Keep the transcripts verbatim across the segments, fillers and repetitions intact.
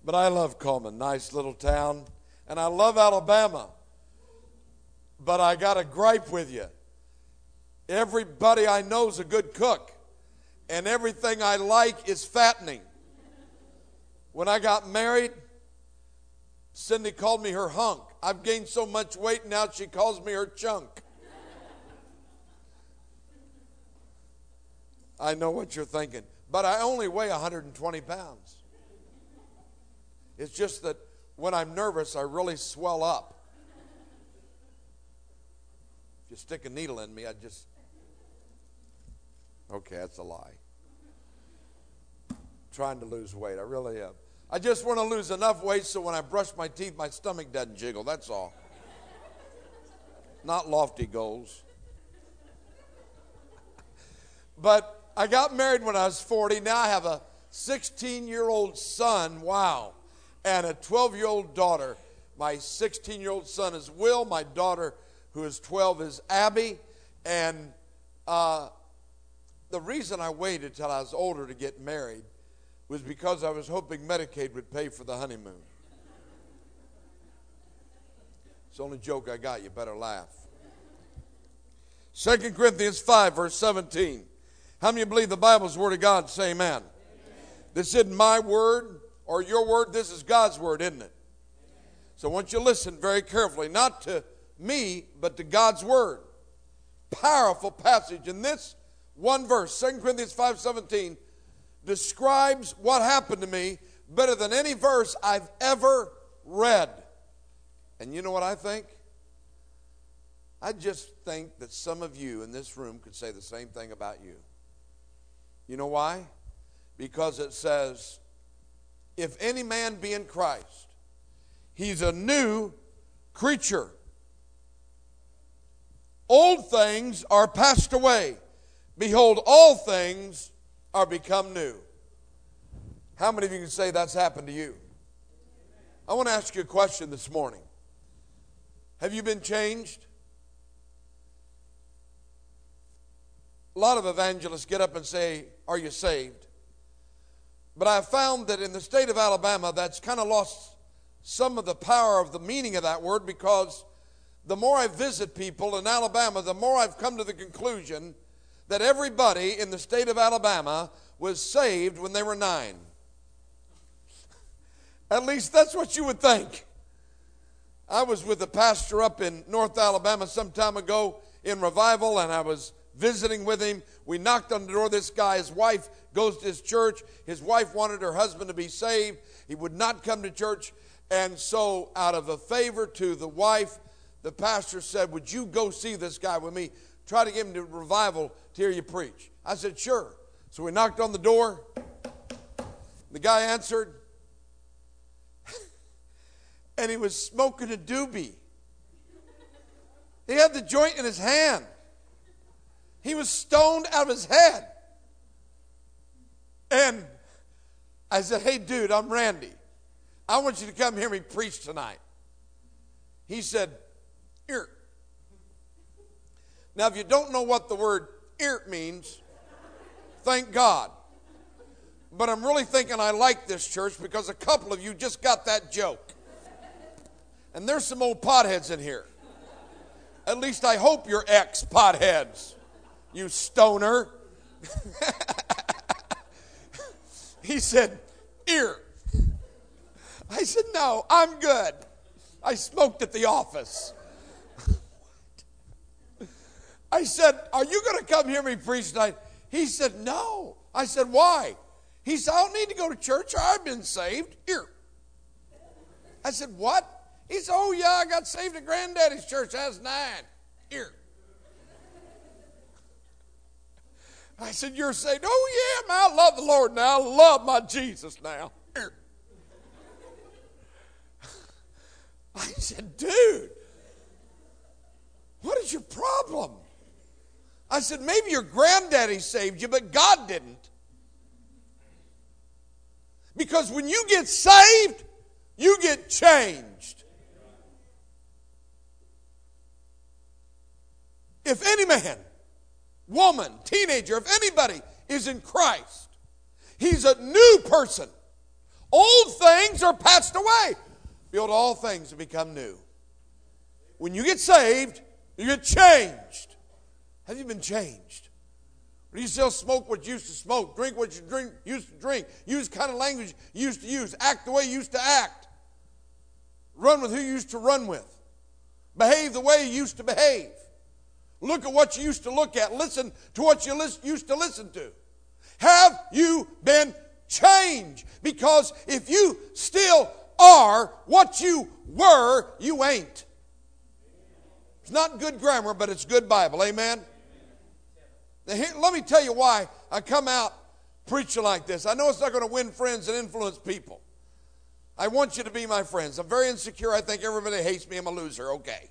But I love Coleman, nice little town. And I love Alabama. But I got a gripe with you. Everybody I know is a good cook. And everything I like is fattening. When I got married, Cindy called me her hunk. I've gained so much weight now she calls me her chunk. I know what you're thinking. But I only weigh one hundred twenty pounds. It's just that when I'm nervous, I really swell up. If you stick a needle in me, I just... Okay, that's a lie. Trying to lose weight, I really am. I just want to lose enough weight so when I brush my teeth, my stomach doesn't jiggle, that's all. Not lofty goals. But I got married when I was forty. Now I have a sixteen-year-old son, wow, and a twelve-year-old daughter. My sixteen-year-old son is Will. My daughter, who is twelve, is Abby. And uh, the reason I waited till I was older to get married was because I was hoping Medicaid would pay for the honeymoon. It's the only joke I got. You better laugh. Second Corinthians five, verse seventeen. How many believe the Bible's the Word of God? Say amen. Amen. This isn't my word or your word. This is God's word, isn't it? So I want you to listen very carefully. Not to me, but to God's word. Powerful passage. In this one verse, Second Corinthians five seventeen, describes what happened to me better than any verse I've ever read. And you know what I think? I just think that some of you in this room could say the same thing about you. You know why? Because it says, if any man be in Christ, he's a new creature. Old things are passed away. Behold, all things are become new. How many of you can say that's happened to you? I want to ask you a question this morning. Have you been changed? A lot of evangelists get up and say, are you saved? But I found that in the state of Alabama, that's kind of lost some of the power of the meaning of that word, because the more I visit people in Alabama, the more I've come to the conclusion that everybody in the state of Alabama was saved when they were nine. At least that's what you would think. I was with a pastor up in North Alabama some time ago in revival, and I was visiting with him. We knocked on the door. This guy, his wife goes to his church. His wife wanted her husband to be saved. He would not come to church. And so out of a favor to the wife, the pastor said, would you go see this guy with me? Try to get him to revival to hear you preach. I said, sure. So we knocked on the door. The guy answered. And he was smoking a doobie. He had the joint in his hand. He was stoned out of his head. And I said, hey, dude, I'm Randy. I want you to come hear me preach tonight. He said, ear. Now, if you don't know what the word ear means, thank God. But I'm really thinking I like this church because a couple of you just got that joke. And there's some old potheads in here. At least I hope you're ex-potheads. You stoner. He said, ear. I said, no, I'm good. I smoked at the office. I said, are you going to come hear me preach tonight? He said, no. I said, why? He said, I don't need to go to church. I've been saved. Ear. I said, what? He said, oh, yeah, I got saved at Granddaddy's church. I was nine. Ear. I said, you're saved? Oh, yeah, man, I love the Lord now. I love my Jesus now. Ear. I said, dude, what is your problem? I said, maybe your granddaddy saved you, but God didn't. Because when you get saved, you get changed. If any man, woman, teenager, if anybody is in Christ, he's a new person. Old things things are passed away. Behold, all things have become new. When you get saved, you get changed. Have you been changed? Do you still smoke what you used to smoke, drink what you drink, used to drink, use the kind of language you used to use, act the way you used to act, run with who you used to run with, behave the way you used to behave, look at what you used to look at, listen to what you used to listen to? Have you been changed? Because if you still are what you were, you ain't. It's not good grammar, but it's good Bible. Amen? Now here, let me tell you why I come out preaching like this. I know it's not going to win friends and influence people. I want you to be my friends. I'm very insecure. I think everybody hates me. I'm a loser. Okay.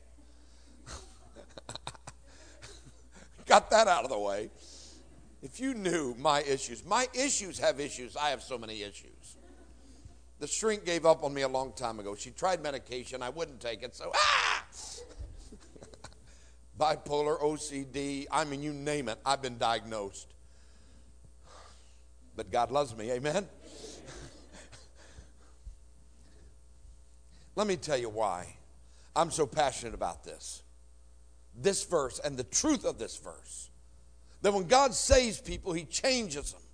Got that out of the way. If you knew my issues. My issues have issues. I have so many issues. The shrink gave up on me a long time ago. She tried medication. I wouldn't take it. So, ah! Bipolar, O C D, I mean, you name it, I've been diagnosed. But God loves me, amen? Let me tell you why I'm so passionate about this. This verse and the truth of this verse. That when God saves people, He changes them.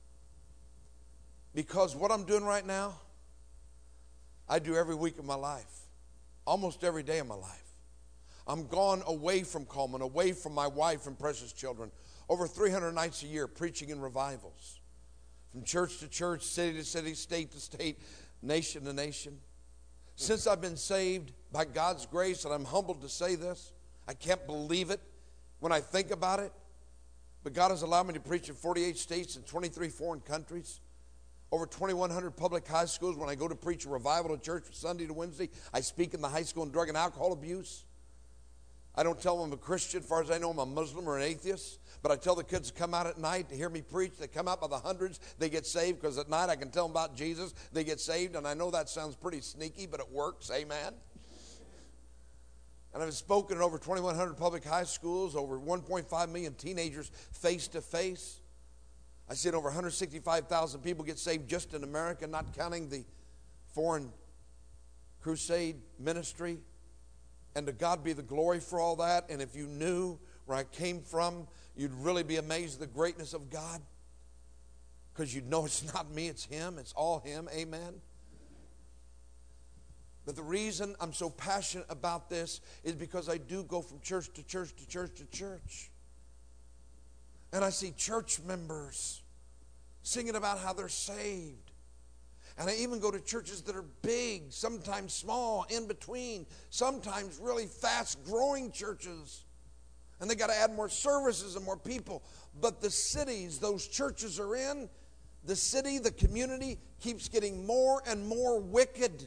Because what I'm doing right now, I do every week of my life. Almost every day of my life. I'm gone away from Coleman, away from my wife and precious children, over three hundred nights a year preaching in revivals. From church to church, city to city, state to state, nation to nation. Since I've been saved by God's grace, and I'm humbled to say this, I can't believe it when I think about it, but God has allowed me to preach in forty-eight states and twenty-three foreign countries. Over twenty-one hundred public high schools. When I go to preach a revival to church from Sunday to Wednesday, I speak in the high school on drug and alcohol abuse. I don't tell them I'm a Christian. As far as I know, I'm a Muslim or an atheist. But I tell the kids to come out at night to hear me preach. They come out by the hundreds. They get saved because at night I can tell them about Jesus. They get saved. And I know that sounds pretty sneaky, but it works. Amen. And I've spoken in over twenty-one hundred public high schools, over one point five million teenagers face to face. I've seen over one hundred sixty-five thousand people get saved just in America, not counting the foreign crusade ministry. And to God be the glory for all that. And if you knew where I came from, you'd really be amazed at the greatness of God. Because you'd know it's not me, it's Him. It's all Him. Amen. But the reason I'm so passionate about this is because I do go from church to church to church to church. And I see church members singing about how they're saved. And I even go to churches that are big, sometimes small, in between, sometimes really fast-growing churches. And they got to add more services and more people. But the cities those churches are in, the city, the community, keeps getting more and more wicked.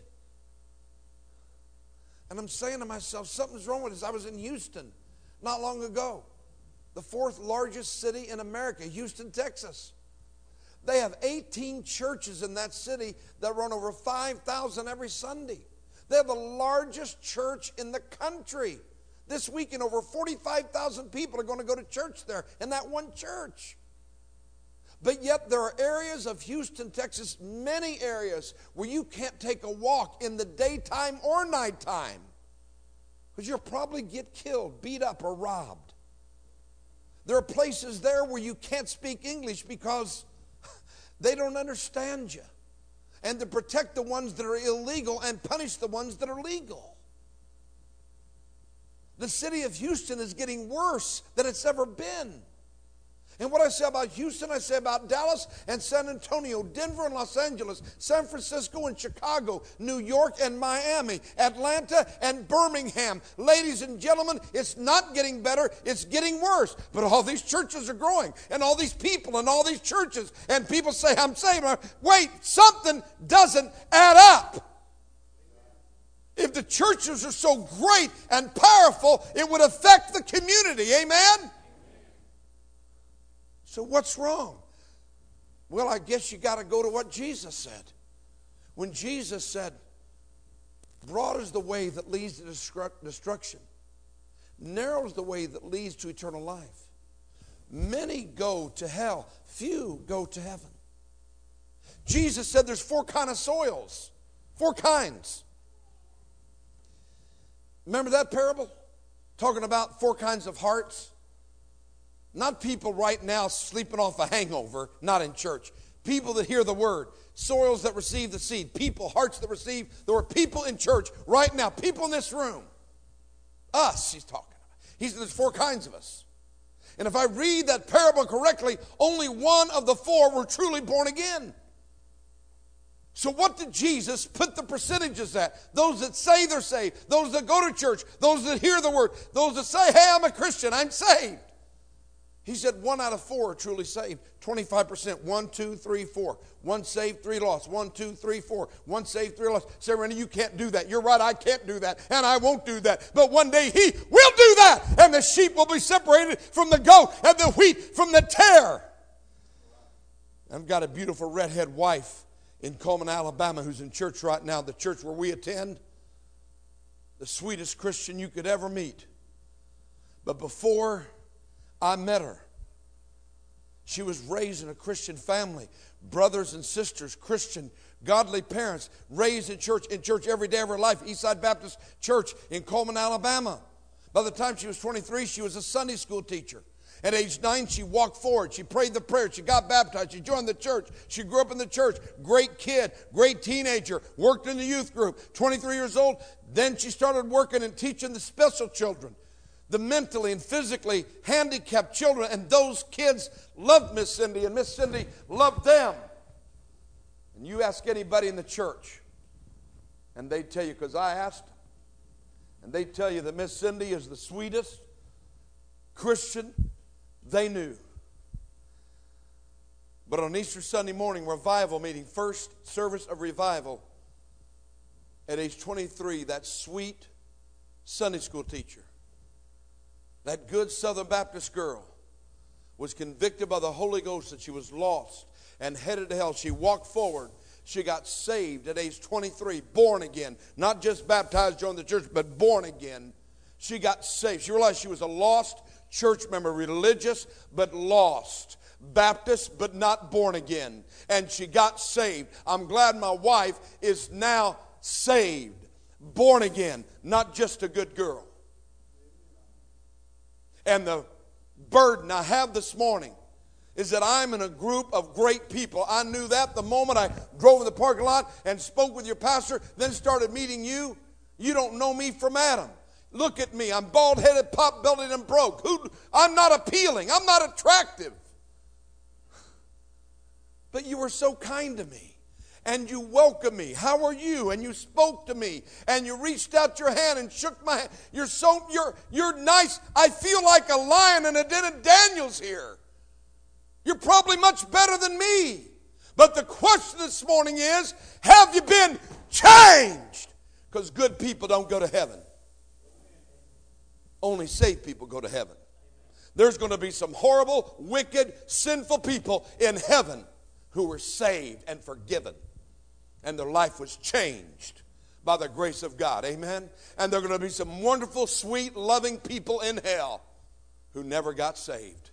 And I'm saying to myself, something's wrong with this. I was in Houston not long ago, the fourth largest city in America, Houston, Texas. They have eighteen churches in that city that run over five thousand every Sunday. They have the largest church in the country. This weekend, over forty-five thousand people are going to go to church there in that one church. But yet there are areas of Houston, Texas, many areas where you can't take a walk in the daytime or nighttime because you'll probably get killed, beat up, or robbed. There are places there where you can't speak English because they don't understand you. And to protect the ones that are illegal and punish the ones that are legal. The city of Houston is getting worse than it's ever been. And what I say about Houston, I say about Dallas and San Antonio, Denver and Los Angeles, San Francisco and Chicago, New York and Miami, Atlanta and Birmingham. Ladies and gentlemen, it's not getting better, it's getting worse. But all these churches are growing, and all these people and all these churches, and people say, I'm saved. Wait, something doesn't add up. If the churches are so great and powerful, it would affect the community. Amen? So what's wrong? Well, I guess you got to go to what Jesus said. When Jesus said, broad is the way that leads to destruction. Narrow is the way that leads to eternal life. Many go to hell. Few go to heaven. Jesus said there's four kinds of soils. Four kinds. Remember that parable? Talking about four kinds of hearts. Not people right now sleeping off a hangover, not in church. People that hear the word. Soils that receive the seed. People, hearts that receive. There are people in church right now. People in this room. Us, he's talking about. He said there's four kinds of us. And if I read that parable correctly, only one of the four were truly born again. So what did Jesus put the percentages at? Those that say they're saved. Those that go to church. Those that hear the word. Those that say, hey, I'm a Christian. I'm saved. He said one out of four are truly saved. twenty-five percent. One, two, three, four. One saved, three lost. One, two, three, four. One saved, three lost. Say, Randy, you can't do that. You're right, I can't do that. And I won't do that. But one day he will do that. And the sheep will be separated from the goat and the wheat from the tare. I've got a beautiful redhead wife in Coleman, Alabama, who's in church right now, the church where we attend. The sweetest Christian you could ever meet. But before I met her, she was raised in a Christian family. Brothers and sisters, Christian, godly parents, raised in church, in church every day of her life. Eastside Baptist Church in Coleman, Alabama. By the time she was twenty-three, she was a Sunday school teacher. At age nine, she walked forward. She prayed the prayer. She got baptized. She joined the church. She grew up in the church. Great kid, great teenager. Worked in the youth group. twenty-three years old. Then she started working and teaching the special children, the mentally and physically handicapped children. And those kids loved Miss Cindy, and Miss Cindy loved them. And you ask anybody in the church, and they tell you, because I asked, and they tell you that Miss Cindy is the sweetest Christian they knew. But on Easter Sunday morning, revival meeting, first service of revival, at age twenty-three, that sweet Sunday school teacher, that good Southern Baptist girl, was convicted by the Holy Ghost that she was lost and headed to hell. She walked forward. She got saved at age twenty-three, born again. Not just baptized, joined the church, but born again. She got saved. She realized she was a lost church member, religious but lost, Baptist but not born again. And she got saved. I'm glad my wife is now saved, born again, not just a good girl. And the burden I have this morning is that I'm in a group of great people. I knew that the moment I drove in the parking lot and spoke with your pastor, then started meeting you. You don't know me from Adam. Look at me. I'm bald-headed, pot-bellied, and broke. Who, I'm not appealing. I'm not attractive. But you were so kind to me. And you welcomed me. How are you? And you spoke to me. And you reached out your hand and shook my hand. You're so, you're, you're nice. I feel like a lion in a den of Daniels here. You're probably much better than me. But the question this morning is, have you been changed? Because good people don't go to heaven. Only saved people go to heaven. There's going to be some horrible, wicked, sinful people in heaven who were saved and forgiven. And their life was changed by the grace of God. Amen? And there are going to be some wonderful, sweet, loving people in hell who never got saved.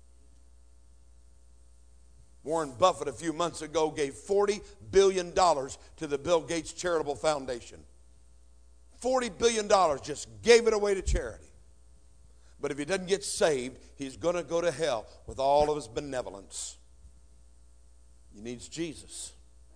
Warren Buffett a few months ago gave forty billion dollars to the Bill Gates Charitable Foundation. forty billion dollars, just gave it away to charity. But if he doesn't get saved, he's going to go to hell with all of his benevolence. He needs Jesus.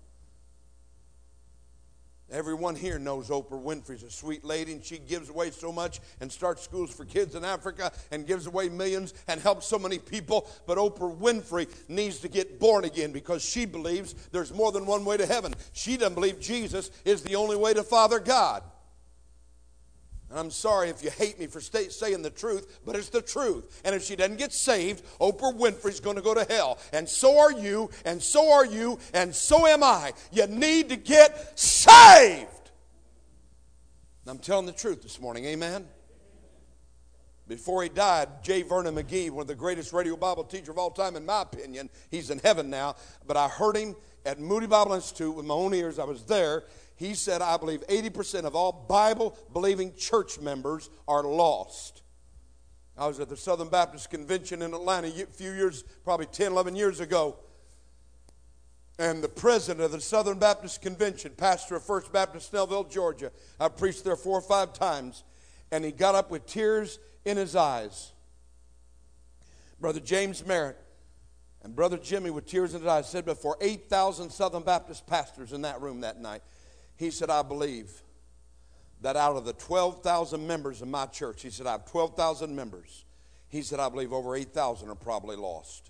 Everyone here knows Oprah Winfrey's a sweet lady, and she gives away so much and starts schools for kids in Africa and gives away millions and helps so many people. But Oprah Winfrey needs to get born again because she believes there's more than one way to heaven. She doesn't believe Jesus is the only way to Father God. And I'm sorry if you hate me for stay, saying the truth, but it's the truth. And if she doesn't get saved, Oprah Winfrey's going to go to hell. And so are you, and so are you, and so am I. You need to get saved. And I'm telling the truth this morning, amen? Before he died, J. Vernon McGee, one of the greatest radio Bible teachers of all time, in my opinion, he's in heaven now, but I heard him at Moody Bible Institute with my own ears. I was there. He said, I believe eighty percent of all Bible-believing church members are lost. I was at the Southern Baptist Convention in Atlanta a few years, probably ten, eleven years ago. And the president of the Southern Baptist Convention, pastor of First Baptist Snellville, Georgia, I preached there four or five times, and he got up with tears in his eyes. Brother James Merritt and Brother Jimmy with tears in his eyes said before eight thousand Southern Baptist pastors in that room that night, he said, I believe that out of the twelve thousand members of my church, he said, I have twelve thousand members. He said, I believe over eight thousand are probably lost.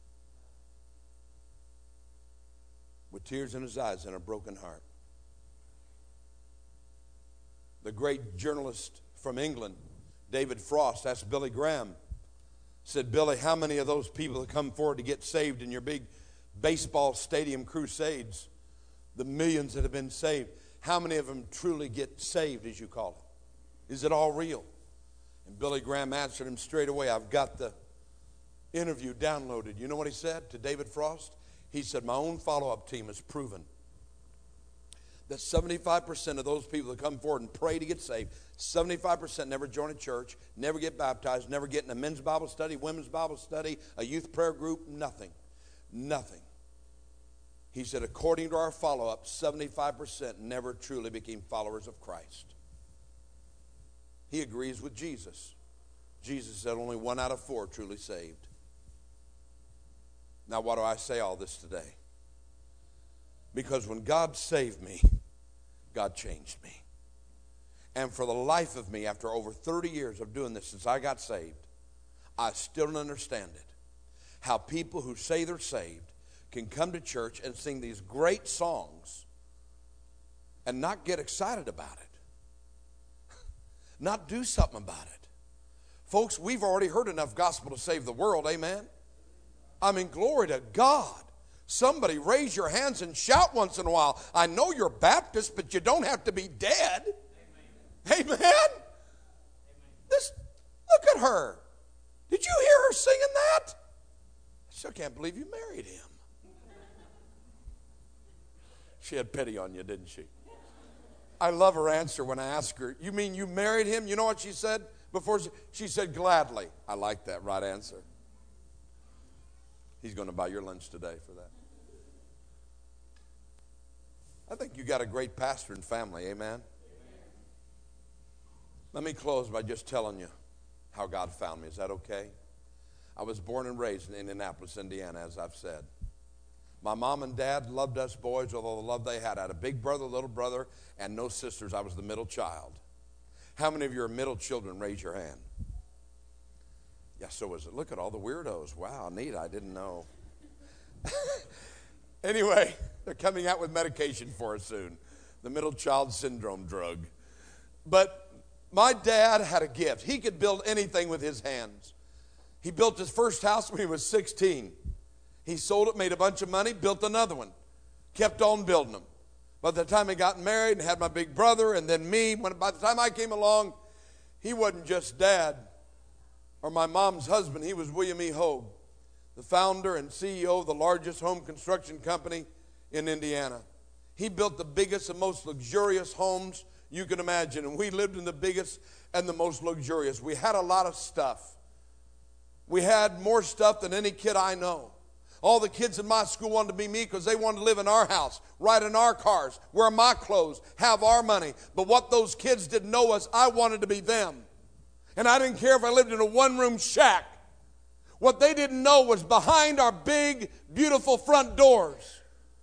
With tears in his eyes and a broken heart. The great journalist from England, David Frost, asked Billy Graham, said, Billy, how many of those people that come forward to get saved in your big baseball stadium crusades, the millions that have been saved, how many of them truly get saved, as you call it? Is it all real? And Billy Graham answered him straight away. I've got the interview downloaded. You know what he said to David Frost? He said, my own follow-up team has proven that seventy-five percent of those people that come forward and pray to get saved, seventy-five percent never join a church, never get baptized, never get in a men's Bible study, women's Bible study, a youth prayer group, nothing. Nothing. He said, according to our follow-up, seventy-five percent never truly became followers of Christ. He agrees with Jesus. Jesus said only one out of four truly saved. Now, why do I say all this today? Because when God saved me, God changed me. And for the life of me, after over thirty years of doing this since I got saved, I still don't understand it. How people who say they're saved can come to church and sing these great songs and not get excited about it. Not do something about it. Folks, we've already heard enough gospel to save the world, amen? I mean, glory to God. Somebody raise your hands and shout once in a while. I know you're Baptist, but you don't have to be dead. Amen. Amen. Amen. This, look at her. Did you hear her singing that? I still can't believe you married him. She had pity on you, didn't she? I love her answer when I ask her, you mean you married him? You know what she said? Before she, she said, gladly. I like that right answer. He's going to buy your lunch today for that. I think you got a great pastor and family, amen? Amen? Let me close by just telling you how God found me. Is that okay? I was born and raised in Indianapolis, Indiana, as I've said. My mom and dad loved us boys, although the love they had. I had a big brother, little brother, and no sisters. I was the middle child. How many of you are middle children? Raise your hand. Yeah, so is it. Look at all the weirdos. Wow, neat. I didn't know. Anyway, they're coming out with medication for us soon. The middle child syndrome drug. But my dad had a gift. He could build anything with his hands. He built his first house when he was sixteen. He sold it, made a bunch of money, built another one. Kept on building them. By the time he got married and had my big brother and then me, when, by the time I came along, he wasn't just dad or my mom's husband. He was William E. Hogue, the founder and C E O of the largest home construction company in Indiana. He built the biggest and most luxurious homes you can imagine, and we lived in the biggest and the most luxurious. We had a lot of stuff. We had more stuff than any kid I know. All the kids in my school wanted to be me because they wanted to live in our house, ride in our cars, wear my clothes, have our money. But what those kids didn't know was I wanted to be them. And I didn't care if I lived in a one-room shack. What they didn't know was behind our big, beautiful front doors,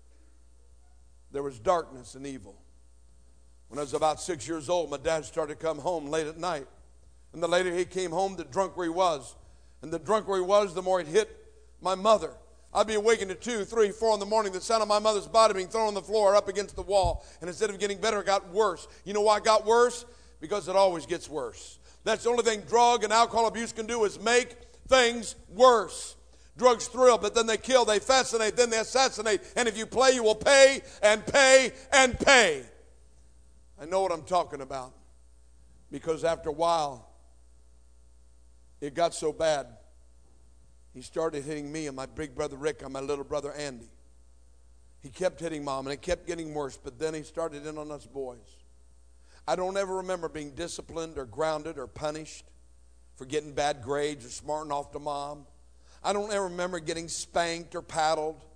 there was darkness and evil. When I was about six years old, my dad started to come home late at night. And the later he came home, the drunker he was. And the drunker he was, the more he'd hit my mother. I'd be awakened at two, three, four in the morning, the sound of my mother's body being thrown on the floor up against the wall. And instead of getting better, it got worse. You know why it got worse? Because it always gets worse. That's the only thing drug and alcohol abuse can do is make things worse. Drugs thrill, but then they kill, they fascinate, then they assassinate. And if you play, you will pay and pay and pay. I know what I'm talking about. Because after a while, it got so bad, he started hitting me and my big brother Rick and my little brother Andy. He kept hitting Mom, and it kept getting worse, but then he started in on us boys. I don't ever remember being disciplined or grounded or punished for getting bad grades or smarting off to Mom. I don't ever remember getting spanked or paddled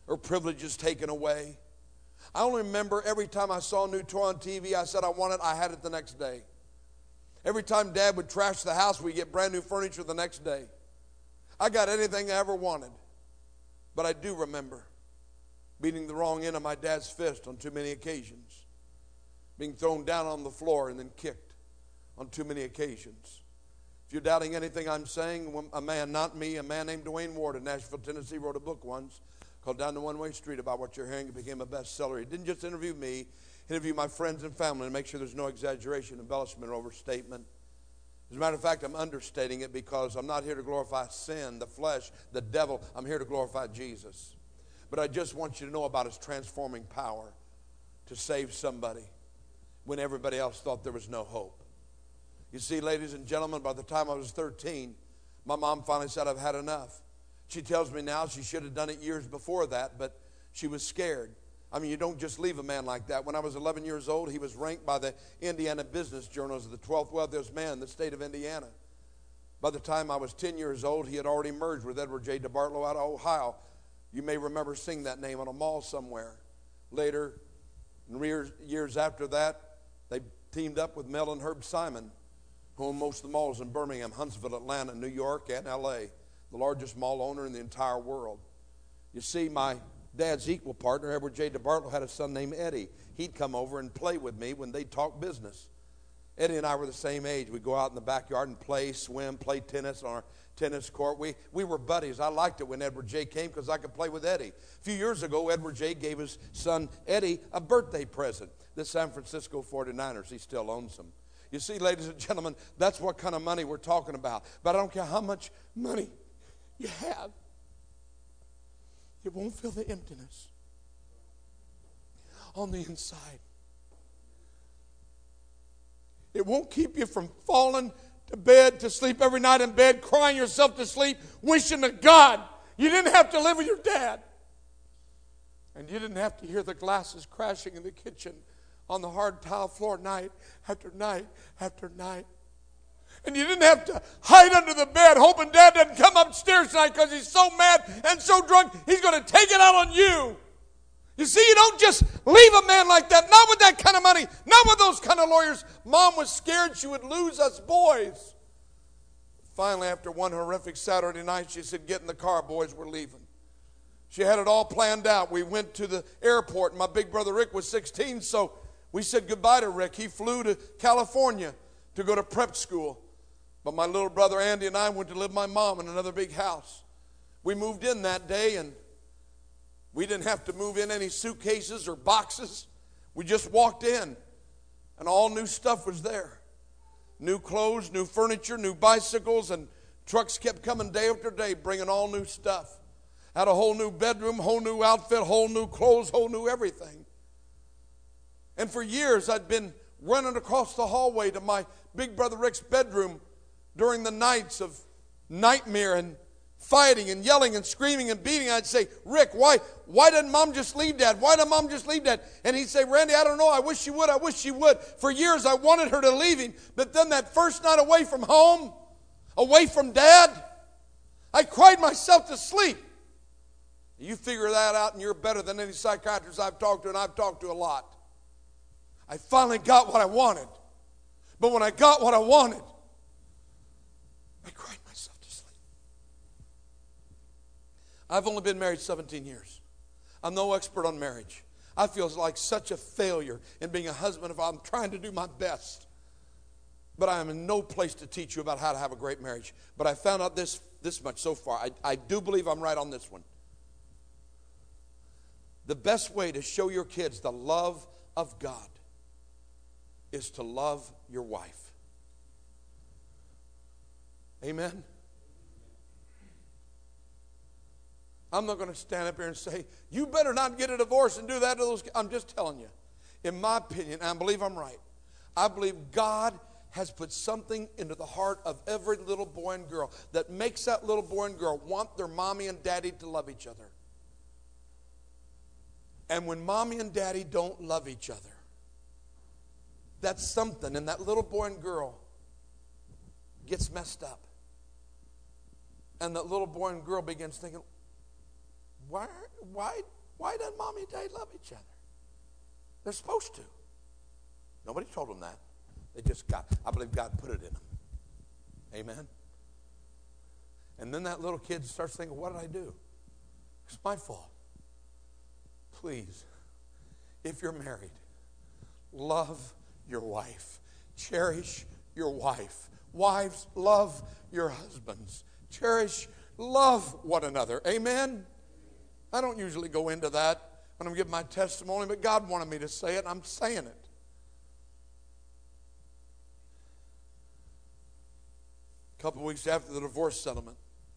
or privileges taken away. I only remember every time I saw a new toy on T V, I said I want it, I had it the next day. Every time Dad would trash the house, we'd get brand new furniture the next day. I got anything I ever wanted. But I do remember beating the wrong end of my dad's fist on too many occasions. Being thrown down on the floor and then kicked on too many occasions. If you're doubting anything I'm saying, a man, not me, a man named Dwayne Ward in Nashville, Tennessee, wrote a book once called Down the One-Way Street about what you're hearing. It became a bestseller. He didn't just interview me, he interviewed my friends and family to make sure there's no exaggeration, embellishment, or overstatement. As a matter of fact, I'm understating it because I'm not here to glorify sin, the flesh, the devil. I'm here to glorify Jesus. But I just want you to know about his transforming power to save somebody when everybody else thought there was no hope. You see, ladies and gentlemen, by the time I was thirteen, my mom finally said, I've had enough. She tells me now she should have done it years before that, but she was scared. I mean, you don't just leave a man like that. When I was eleven years old, he was ranked by the Indiana Business Journal as the twelfth wealthiest man in the state of Indiana. By the time I was ten years old, he had already merged with Edward J. DeBartolo out of Ohio. You may remember seeing that name on a mall somewhere. Later, years, years after that, they teamed up with Mel and Herb Simon, who own most of the malls in Birmingham, Huntsville, Atlanta, New York, and L A, the largest mall owner in the entire world. You see, my Dad's equal partner, Edward J. DeBartolo, had a son named Eddie. He'd come over and play with me when they'd talk business. Eddie and I were the same age. We'd go out in the backyard and play, swim, play tennis on our tennis court. We, we were buddies. I liked it when Edward J. came because I could play with Eddie. A few years ago, Edward J. gave his son Eddie a birthday present. The San Francisco forty-niners. He still owns them. You see, ladies and gentlemen, that's what kind of money we're talking about. But I don't care how much money you have. It won't fill the emptiness on the inside. It won't keep you from falling to bed, to sleep every night in bed, crying yourself to sleep, wishing to God you didn't have to live with your dad. And you didn't have to hear the glasses crashing in the kitchen on the hard tile floor night after night after night. And you didn't have to hide under the bed hoping Dad doesn't come upstairs tonight because he's so mad and so drunk he's going to take it out on you. You see, you don't just leave a man like that. Not with that kind of money. Not with those kind of lawyers. Mom was scared she would lose us boys. Finally, after one horrific Saturday night, she said, get in the car, boys, we're leaving. She had it all planned out. We went to the airport. My big brother Rick was sixteen, so we said goodbye to Rick. He flew to California to go to prep school. But my little brother Andy and I went to live with my mom in another big house. We moved in that day, and we didn't have to move in any suitcases or boxes. We just walked in, and all new stuff was there. New clothes, new furniture, new bicycles, and trucks kept coming day after day, bringing all new stuff. Had a whole new bedroom, whole new outfit, whole new clothes, whole new everything. And for years, I'd been running across the hallway to my big brother Rick's bedroom during the nights of nightmare and fighting and yelling and screaming and beating. I'd say, Rick, why, why didn't Mom just leave Dad? Why did Mom just leave Dad? And he'd say, Randy, I don't know. I wish she would. I wish she would. For years, I wanted her to leave him. But then that first night away from home, away from Dad, I cried myself to sleep. You figure that out, and you're better than any psychiatrist I've talked to, and I've talked to a lot. I finally got what I wanted. But when I got what I wanted, I cried myself to sleep. I've only been married seventeen years. I'm no expert on marriage. I feel like such a failure in being a husband if I'm trying to do my best. But I am in no place to teach you about how to have a great marriage. But I found out this, this much so far. I, I do believe I'm right on this one. The best way to show your kids the love of God is to love your wife. Amen? I'm not going to stand up here and say, you better not get a divorce and do that to those kids. I'm just telling you. In my opinion, and I believe I'm right, I believe God has put something into the heart of every little boy and girl that makes that little boy and girl want their mommy and daddy to love each other. And when mommy and daddy don't love each other, that's something, and that little boy and girl gets messed up. And that little boy and girl begins thinking, why, why Why doesn't mommy and daddy love each other? They're supposed to. Nobody told them that. They just got, I believe God put it in them. Amen. And then that little kid starts thinking, what did I do? It's my fault. Please, if you're married, love your wife. Cherish your wife. Wives, love your husbands. Cherish, love one another. Amen? I don't usually go into that when I'm giving my testimony, but God wanted me to say it, and I'm saying it. A couple of weeks after the divorce settlement,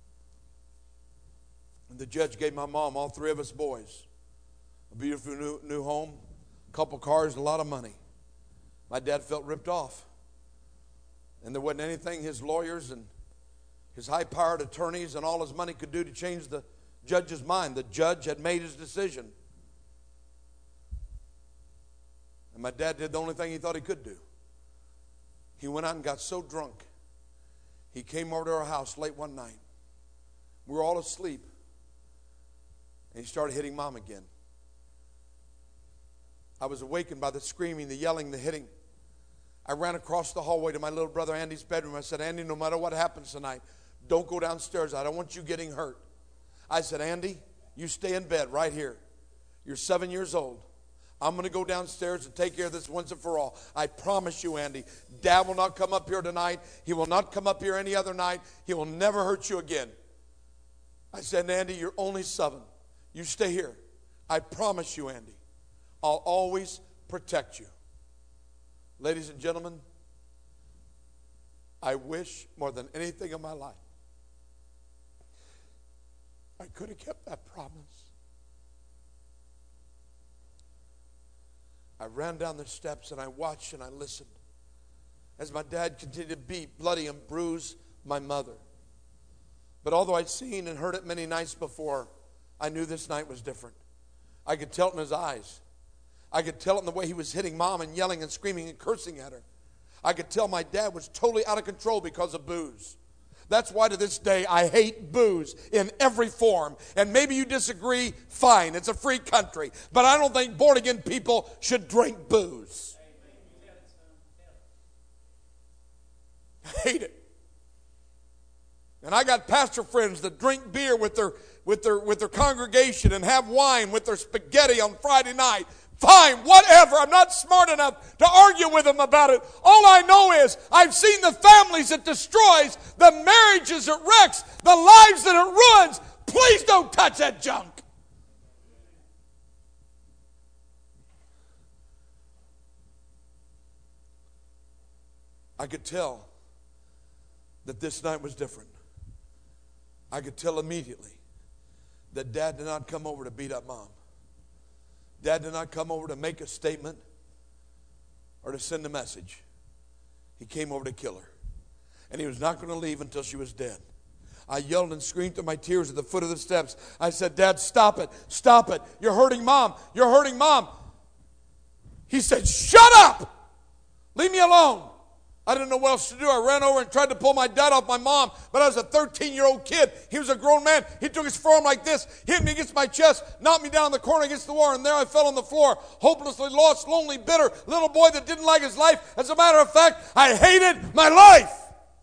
the judge gave my mom, all three of us boys, a beautiful new, new home, a couple cars, and a lot of money. My dad felt ripped off. And there wasn't anything his lawyers and his high-powered attorneys and all his money could do to change the judge's mind. The judge had made his decision. And my dad did the only thing he thought he could do. He went out and got so drunk. He came over to our house late one night. We were all asleep. And he started hitting Mom again. I was awakened by the screaming, the yelling, the hitting. I ran across the hallway to my little brother Andy's bedroom. I said, Andy, no matter what happens tonight, don't go downstairs. I don't want you getting hurt. I said, Andy, you stay in bed right here. You're seven years old. I'm going to go downstairs and take care of this once and for all. I promise you, Andy, Dad will not come up here tonight. He will not come up here any other night. He will never hurt you again. I said, Andy, you're only seven. You stay here. I promise you, Andy, I'll always protect you. Ladies and gentlemen, I wish more than anything in my life I could have kept that promise. I ran down the steps and I watched and I listened as my dad continued to beat, bloody, and bruise my mother. But although I'd seen and heard it many nights before, I knew this night was different. I could tell it in his eyes. I could tell it in the way he was hitting Mom and yelling and screaming and cursing at her. I could tell my dad was totally out of control because of booze. That's why to this day I hate booze in every form. And maybe you disagree, fine. It's a free country. But I don't think born-again people should drink booze. I hate it. And I got pastor friends that drink beer with their, with their, with their congregation and have wine with their spaghetti on Friday night. Fine, whatever. I'm not smart enough to argue with them about it. All I know is I've seen the families it destroys, the marriages it wrecks, the lives that it ruins. Please don't touch that junk. I could tell that this night was different. I could tell immediately that Dad did not come over to beat up Mom. Dad did not come over to make a statement or to send a message. He came over to kill her. And he was not going to leave until she was dead. I yelled and screamed through my tears at the foot of the steps. I said, Dad, stop it. Stop it. You're hurting Mom. You're hurting Mom. He said, shut up. Leave me alone. I didn't know what else to do. I ran over and tried to pull my dad off my mom, but I was a thirteen-year-old kid. He was a grown man. He took his forearm like this, hit me against my chest, knocked me down in the corner against the wall, and there I fell on the floor, hopelessly lost, lonely, bitter, little boy that didn't like his life. As a matter of fact, I hated my life.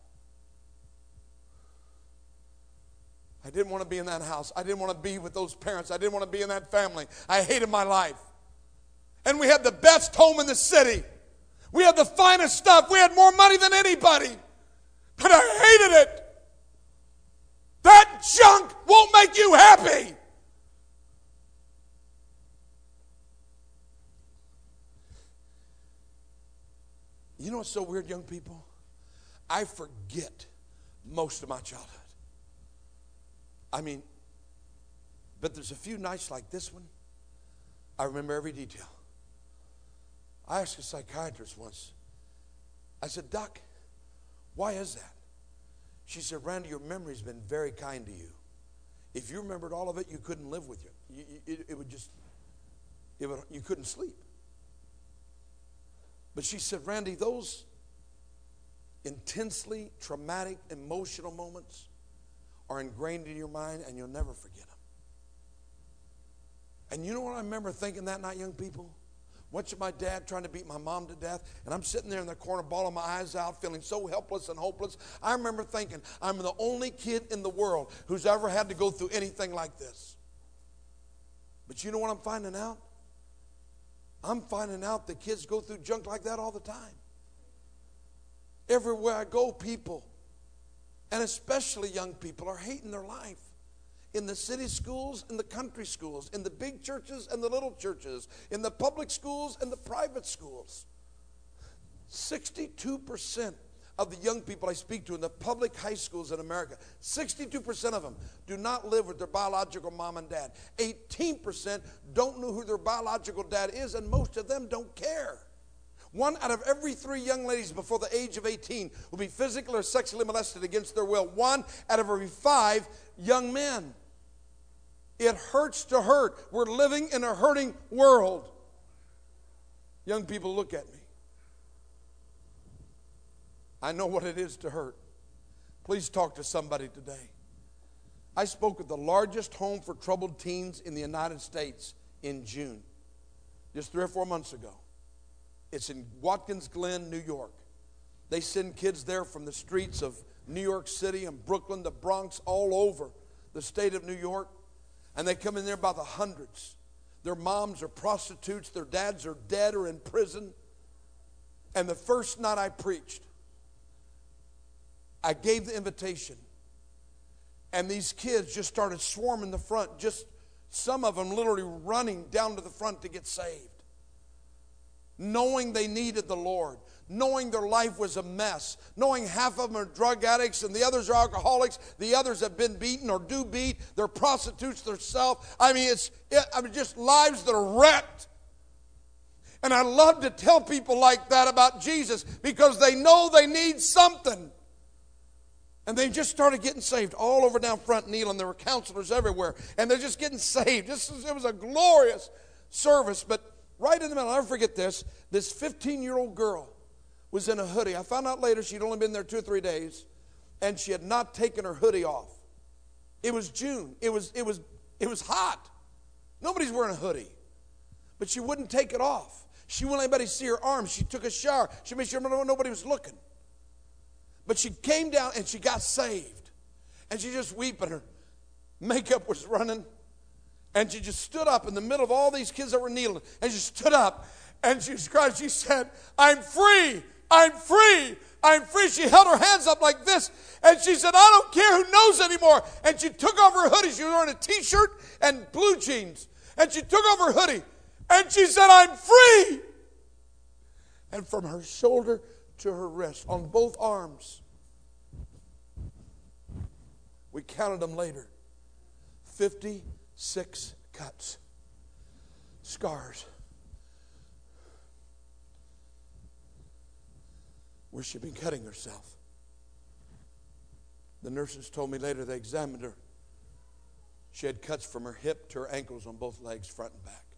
I didn't want to be in that house. I didn't want to be with those parents. I didn't want to be in that family. I hated my life. And we had the best home in the city. We had the finest stuff. We had more money than anybody. But I hated it. That junk won't make you happy. You know what's so weird, young people? I forget most of my childhood. I mean, but there's a few nights like this one, I remember every detail. I asked a psychiatrist once, I said, Doc, why is that? She said, Randy, your memory's been very kind to you. If you remembered all of it, you couldn't live with you. you, you it, it would just, it would, you couldn't sleep. But she said, Randy, those intensely traumatic, emotional moments are ingrained in your mind and you'll never forget them. And you know what I remember thinking that night, young people? Watching my dad trying to beat my mom to death, and I'm sitting there in the corner bawling my eyes out, feeling so helpless and hopeless. I remember thinking, I'm the only kid in the world who's ever had to go through anything like this. But you know what I'm finding out? I'm finding out that kids go through junk like that all the time. Everywhere I go, people, and especially young people, are hating their life. In the city schools, in the country schools, in the big churches and the little churches, in the public schools and the private schools. sixty-two percent of the young people I speak to in the public high schools in America, sixty-two percent of them do not live with their biological mom and dad. eighteen percent don't know who their biological dad is, and most of them don't care. One out of every three young ladies before the age of eighteen will be physically or sexually molested against their will. One out of every five young men. It hurts to hurt. We're living in a hurting world. Young people, look at me. I know what it is to hurt. Please talk to somebody today. I spoke at the largest home for troubled teens in the United States in June, just three or four months ago. It's in Watkins Glen, New York. They send kids there from the streets of New York City and Brooklyn, the Bronx, all over the state of New York. And they come in there by the hundreds. Their moms are prostitutes. Their dads are dead or in prison. And the first night I preached, I gave the invitation. And these kids just started swarming the front. Just some of them literally running down to the front to get saved. Knowing they needed the Lord, knowing their life was a mess, knowing half of them are drug addicts and the others are alcoholics, the others have been beaten or do beat, they're prostitutes themselves. I mean, it's it, I mean, just lives that are wrecked. And I love to tell people like that about Jesus because they know they need something. And they just started getting saved all over down front, kneeling. There were counselors everywhere, and they're just getting saved. This was, it was a glorious service, but right in the middle, I'll never forget this, this fifteen-year-old girl was in a hoodie. I found out later she'd only been there two or three days, and she had not taken her hoodie off. It was June. It was, it was, it was hot. Nobody's wearing a hoodie. But she wouldn't take it off. She wouldn't let anybody see her arms. She took a shower. She made sure nobody was looking. But she came down and she got saved. And she just weeping. Her makeup was running. And she just stood up in the middle of all these kids that were kneeling. And she stood up and she cried. She said, I'm free. I'm free. I'm free. She held her hands up like this. And she said, I don't care who knows anymore. And she took off her hoodie. She was wearing a t-shirt and blue jeans. And she took off her hoodie. And she said, I'm free. And from her shoulder to her wrist, on both arms, we counted them later, fifty-six cuts, scars. Where she'd been cutting herself. The nurses told me later they examined her. She had cuts from her hip to her ankles on both legs, front and back.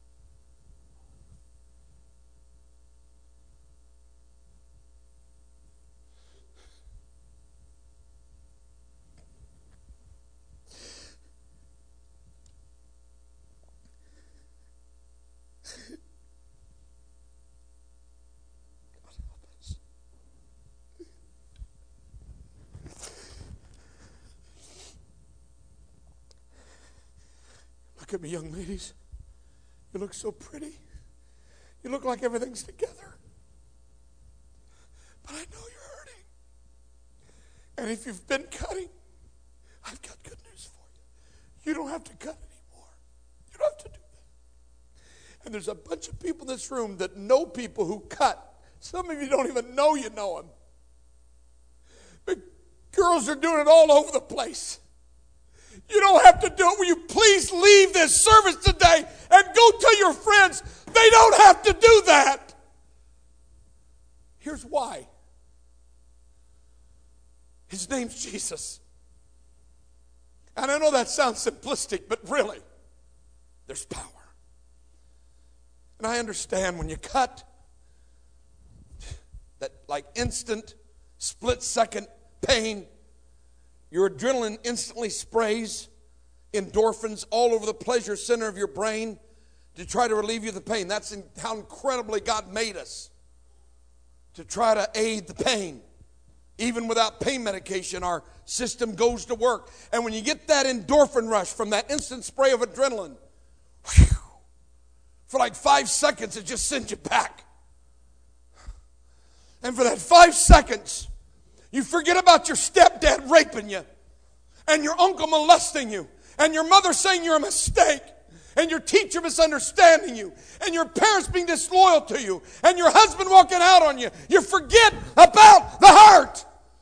Look at me, young ladies. You look so pretty. You look like everything's together. But I know you're hurting. And if you've been cutting, I've got good news for you. You don't have to cut anymore. You don't have to do that. And there's a bunch of people in this room that know people who cut. Some of you don't even know you know them. But girls are doing it all over the place. You don't have to do it. Will you please leave this service today and go tell your friends they don't have to do that? Here's why. His name's Jesus. And I know that sounds simplistic, but really, there's power. And I understand when you cut, that like instant, split second pain, your adrenaline instantly sprays endorphins all over the pleasure center of your brain to try to relieve you of the pain. That's in, how incredibly God made us, to try to aid the pain. Even without pain medication, our system goes to work. And when you get that endorphin rush from that instant spray of adrenaline, whew, for like five seconds, it just sends you back. And for that five seconds, you forget about your stepdad raping you, and your uncle molesting you, and your mother saying you're a mistake, and your teacher misunderstanding you, and your parents being disloyal to you, and your husband walking out on you. You forget about the hurt.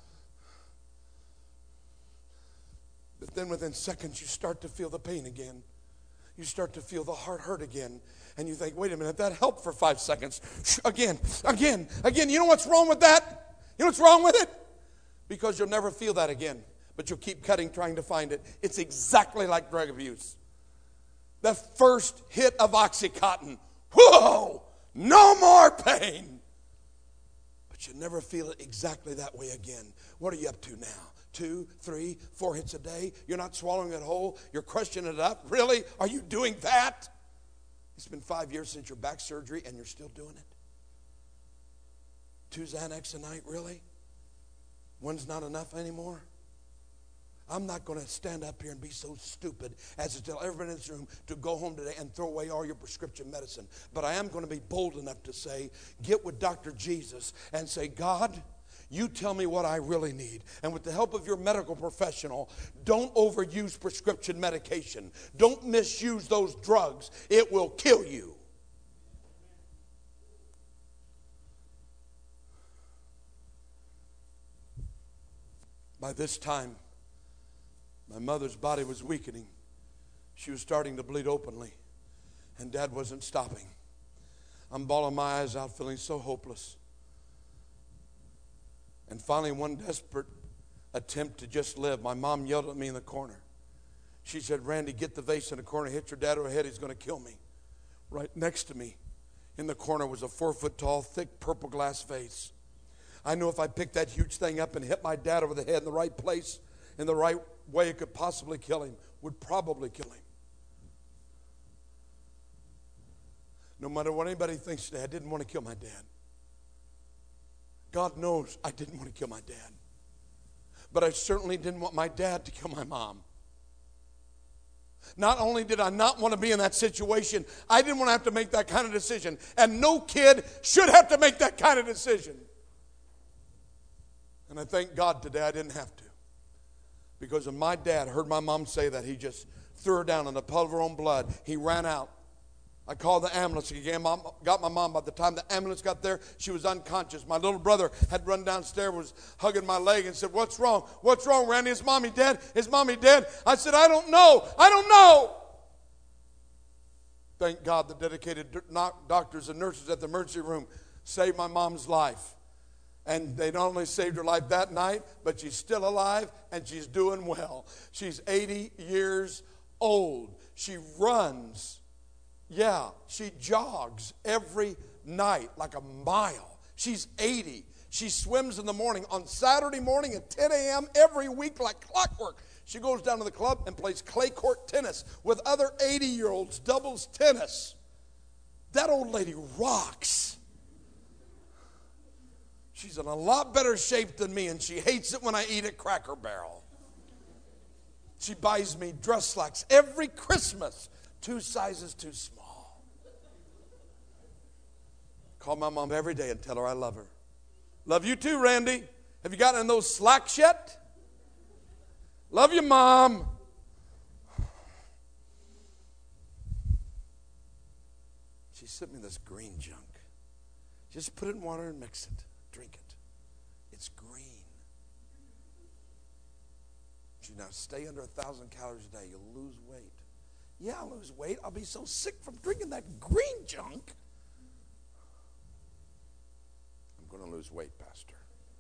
But then within seconds, you start to feel the pain again. You start to feel the heart hurt again. And you think, wait a minute, that helped for five seconds. Again, again, again. You know what's wrong with that? You know what's wrong with it? Because you'll never feel that again. But you'll keep cutting, trying to find it. It's exactly like drug abuse. The first hit of Oxycontin. Whoa! No more pain. But you never feel it exactly that way again. What are you up to now? Two, three, four hits a day? You're not swallowing it whole? You're crushing it up? Really? Are you doing that? It's been five years since your back surgery and you're still doing it? Two Xanax a night? Really? One's not enough anymore? I'm not going to stand up here and be so stupid as to tell everybody in this room to go home today and throw away all your prescription medicine. But I am going to be bold enough to say, get with Doctor Jesus and say, God, you tell me what I really need. And with the help of your medical professional, don't overuse prescription medication. Don't misuse those drugs. It will kill you. By this time, my mother's body was weakening. She was starting to bleed openly. And Dad wasn't stopping. I'm bawling my eyes out, feeling so hopeless. And finally, one desperate attempt to just live, my mom yelled at me in the corner. She said, Randy, get the vase in the corner. Hit your dad over the head. He's going to kill me. Right next to me in the corner was a four-foot-tall, thick purple glass vase. I knew if I picked that huge thing up and hit my dad over the head in the right place, in the right way it could possibly kill him, would probably kill him. No matter what anybody thinks today, I didn't want to kill my dad. God knows I didn't want to kill my dad. But I certainly didn't want my dad to kill my mom. Not only did I not want to be in that situation, I didn't want to have to make that kind of decision. And no kid should have to make that kind of decision. And I thank God today I didn't have to. Because when my dad heard my mom say that, he just threw her down in a puddle of her own blood. He ran out. I called the ambulance. He got my mom. By the time the ambulance got there, she was unconscious. My little brother had run downstairs, was hugging my leg and said, what's wrong? What's wrong, Randy? Is mommy dead? Is mommy dead? I said, I don't know. I don't know. Thank God the dedicated doctors and nurses at the emergency room saved my mom's life. And they not only saved her life that night, but she's still alive and she's doing well. She's eighty years old. She runs. Yeah, she jogs every night like a mile. She's eighty. She swims in the morning. On Saturday morning at ten a.m. every week like clockwork. She goes down to the club and plays clay court tennis with other eighty-year-olds, doubles tennis. That old lady rocks. She's in a lot better shape than me, and she hates it when I eat at Cracker Barrel. She buys me dress slacks every Christmas, two sizes too small. Call my mom every day and tell her I love her. Love you too, Randy. Have you gotten in those slacks yet? Love you, Mom. She sent me this green junk. Just put it in water and mix it. Drink it. It's green. She now stay under a thousand calories a day. You'll lose weight. Yeah, I'll lose weight. I'll be so sick from drinking that green junk. I'm going to lose weight, Pastor.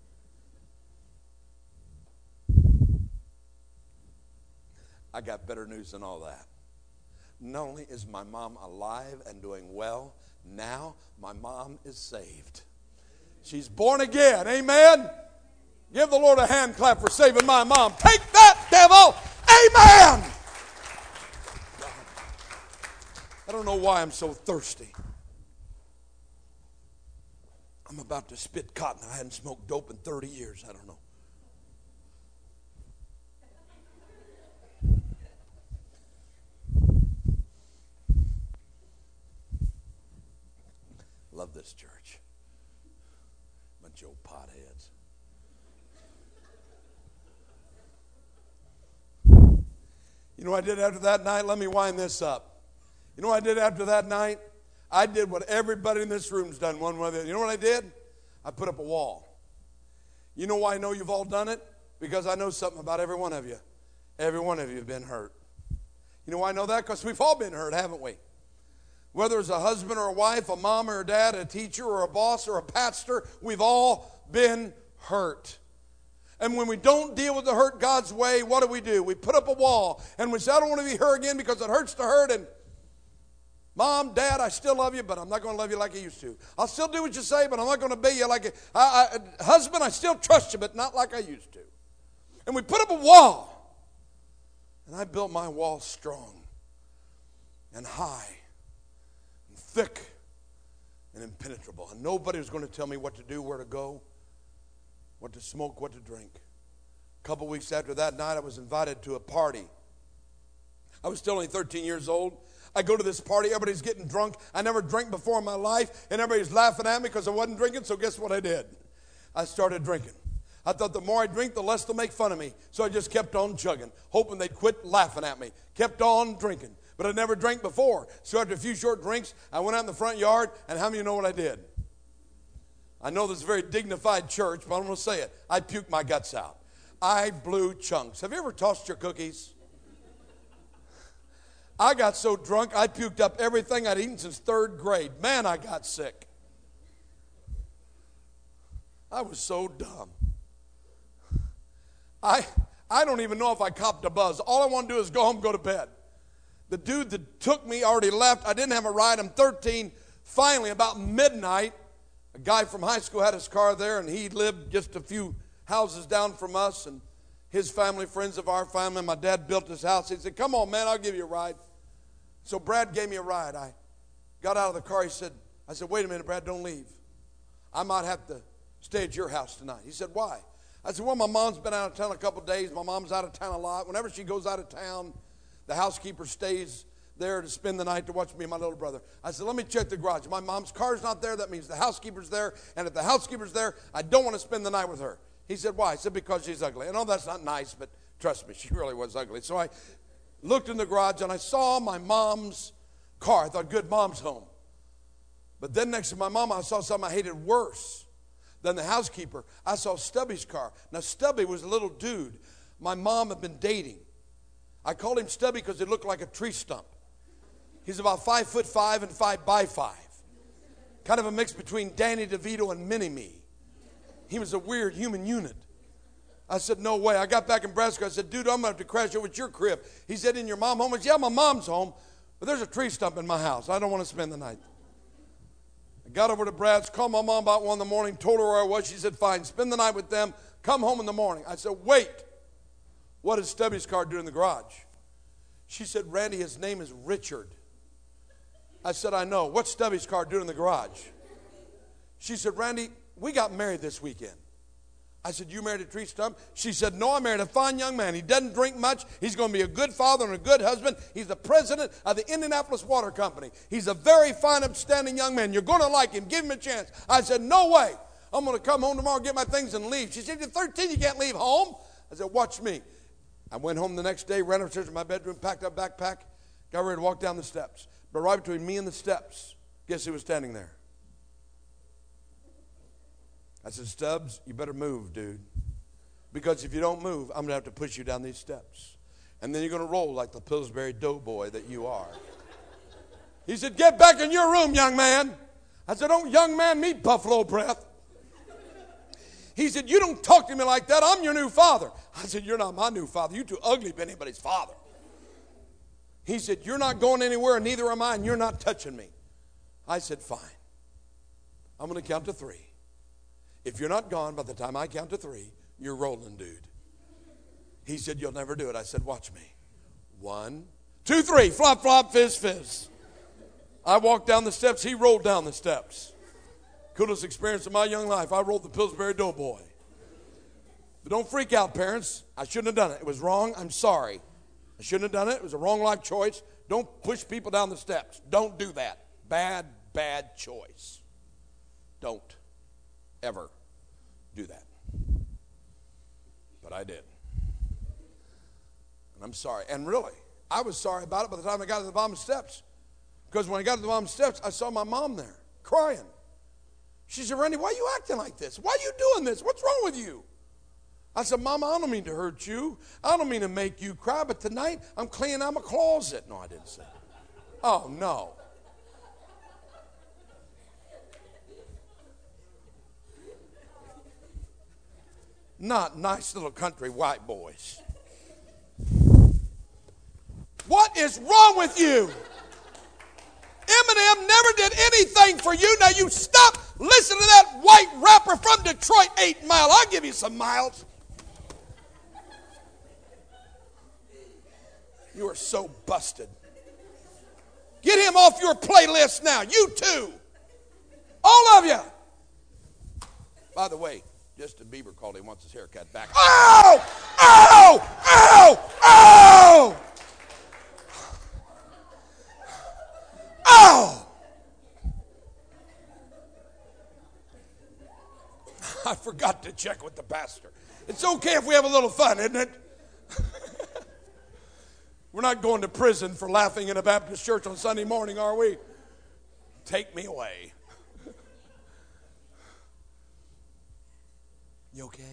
I got better news than all that. Not only is my mom alive and doing well, now my mom is saved. She's born again. Amen. Give the Lord a hand clap for saving my mom. Take that, devil. Amen. don't know why I'm so thirsty. I'm about to spit cotton. I hadn't smoked dope in thirty years. I don't know. Love this church. Bunch of old potheads. You know what I did after that night? Let me wind this up. You know what I did after that night? I did what everybody in this room's done one way or the other. You know what I did? I put up a wall. You know why I know you've all done it? Because I know something about every one of you. Every one of you have been hurt. You know why I know that? Because we've all been hurt, haven't we? Whether it's a husband or a wife, a mom or a dad, a teacher or a boss or a pastor, we've all been hurt. And when we don't deal with the hurt God's way, what do we do? We put up a wall and we say, I don't want to be hurt again because it hurts to hurt. And Mom, Dad, I still love you, but I'm not going to love you like I used to. I'll still do what you say, but I'm not going to be you like I, I, husband, I still trust you, but not like I used to. And we put up a wall. And I built my wall strong and high and thick and impenetrable. And nobody was going to tell me what to do, where to go, what to smoke, what to drink. A couple weeks after that night, I was invited to a party. I was still only thirteen years old. I go to this party, everybody's getting drunk. I never drank before in my life, and everybody's laughing at me because I wasn't drinking, so guess what I did? I started drinking. I thought the more I drink, the less they'll make fun of me. So I just kept on chugging, hoping they'd quit laughing at me. Kept on drinking. But I'd never drank before. So after a few short drinks, I went out in the front yard, and how many of you know what I did? I know this is a very dignified church, but I'm going to say it. I puked my guts out. I blew chunks. Have you ever tossed your cookies? I got so drunk, I puked up everything I'd eaten since third grade. Man, I got sick. I was so dumb. I, I don't even know if I copped a buzz. All I want to do is go home and go to bed. The dude that took me already left. I didn't have a ride. I'm thirteen. Finally, about midnight, a guy from high school had his car there, and he lived just a few houses down from us, and his family, friends of our family. My dad built his house. He said, come on, man, I'll give you a ride. So Brad gave me a ride. I got out of the car. He said, I said, wait a minute, Brad, don't leave. I might have to stay at your house tonight. He said, why? I said, well, my mom's been out of town a couple of days. My mom's out of town a lot. Whenever she goes out of town, the housekeeper stays there to spend the night to watch me and my little brother. I said, let me check the garage. My mom's car's not there. That means the housekeeper's there. And if the housekeeper's there, I don't want to spend the night with her. He said, why? I said, because she's ugly. I know that's not nice, but trust me, she really was ugly. So I looked in the garage, and I saw my mom's car. I thought, good, Mom's home. But then next to my mom, I saw something I hated worse than the housekeeper. I saw Stubby's car. Now, Stubby was a little dude my mom had been dating. I called him Stubby because he looked like a tree stump. He's about five foot five and five by five. Kind of a mix between Danny DeVito and Mini-Me. He was a weird human unit. I said, no way. I got back in Nebraska. I said, dude, I'm going to have to crash over at your crib. He said, in your mom home? I said, yeah, my mom's home, but there's a tree stump in my house. I don't want to spend the night. I got over to Brad's, called my mom about one in the morning, told her where I was. She said, fine, spend the night with them. Come home in the morning. I said, wait. What does Stubby's car do in the garage? She said, Randy, his name is Richard. I said, I know. What's Stubby's car doing in the garage? She said, Randy, we got married this weekend. I said, you married a tree stump? She said, no, I married a fine young man. He doesn't drink much. He's going to be a good father and a good husband. He's the president of the Indianapolis Water Company. He's a very fine, upstanding young man. You're going to like him. Give him a chance. I said, no way. I'm going to come home tomorrow, get my things, and leave. She said, you're thirteen. You can't leave home. I said, watch me. I went home the next day, ran upstairs to my bedroom, packed up backpack, got ready to walk down the steps. But right between me and the steps, guess who was standing there? I said, Stubbs, you better move, dude. Because if you don't move, I'm going to have to push you down these steps. And then you're going to roll like the Pillsbury Doughboy that you are. He said, get back in your room, young man. I said, don't young man me buffalo breath. He said, you don't talk to me like that. I'm your new father. I said, you're not my new father. You're too ugly to be anybody's father. He said, you're not going anywhere, and neither am I, and you're not touching me. I said, fine. I'm going to count to three. If you're not gone by the time I count to three, you're rolling, dude. He said, you'll never do it. I said, watch me. One, two, three. Flop, flop, fizz, fizz. I walked down the steps. He rolled down the steps. Coolest experience of my young life. I rolled the Pillsbury Doughboy. But don't freak out, parents. I shouldn't have done it. It was wrong. I'm sorry. I shouldn't have done it. It was a wrong life choice. Don't push people down the steps. Don't do that. Bad, bad choice. Don't ever do that. But I did. And I'm sorry. And really, I was sorry about it by the time I got to the bottom of the steps. Because when I got to the bottom of the steps, I saw my mom there crying. She said, Randy, why are you acting like this? Why are you doing this? What's wrong with you? I said, Mama, I don't mean to hurt you. I don't mean to make you cry, but tonight I'm cleaning out my closet. No, I didn't say that. Oh, no. Not nice little country white boys. What is wrong with you? Eminem never did anything for you. Now you stop listening to that white rapper from Detroit, eight mile. I'll give you some miles. You are so busted. Get him off your playlist now. You too. All of you. By the way, Justin Bieber called him, wants his haircut back. Oh! Oh! Oh! Oh! Oh! I forgot to check with the pastor. It's okay if we have a little fun, isn't it? We're not going to prison for laughing in a Baptist church on Sunday morning, are we? Take me away. You okay?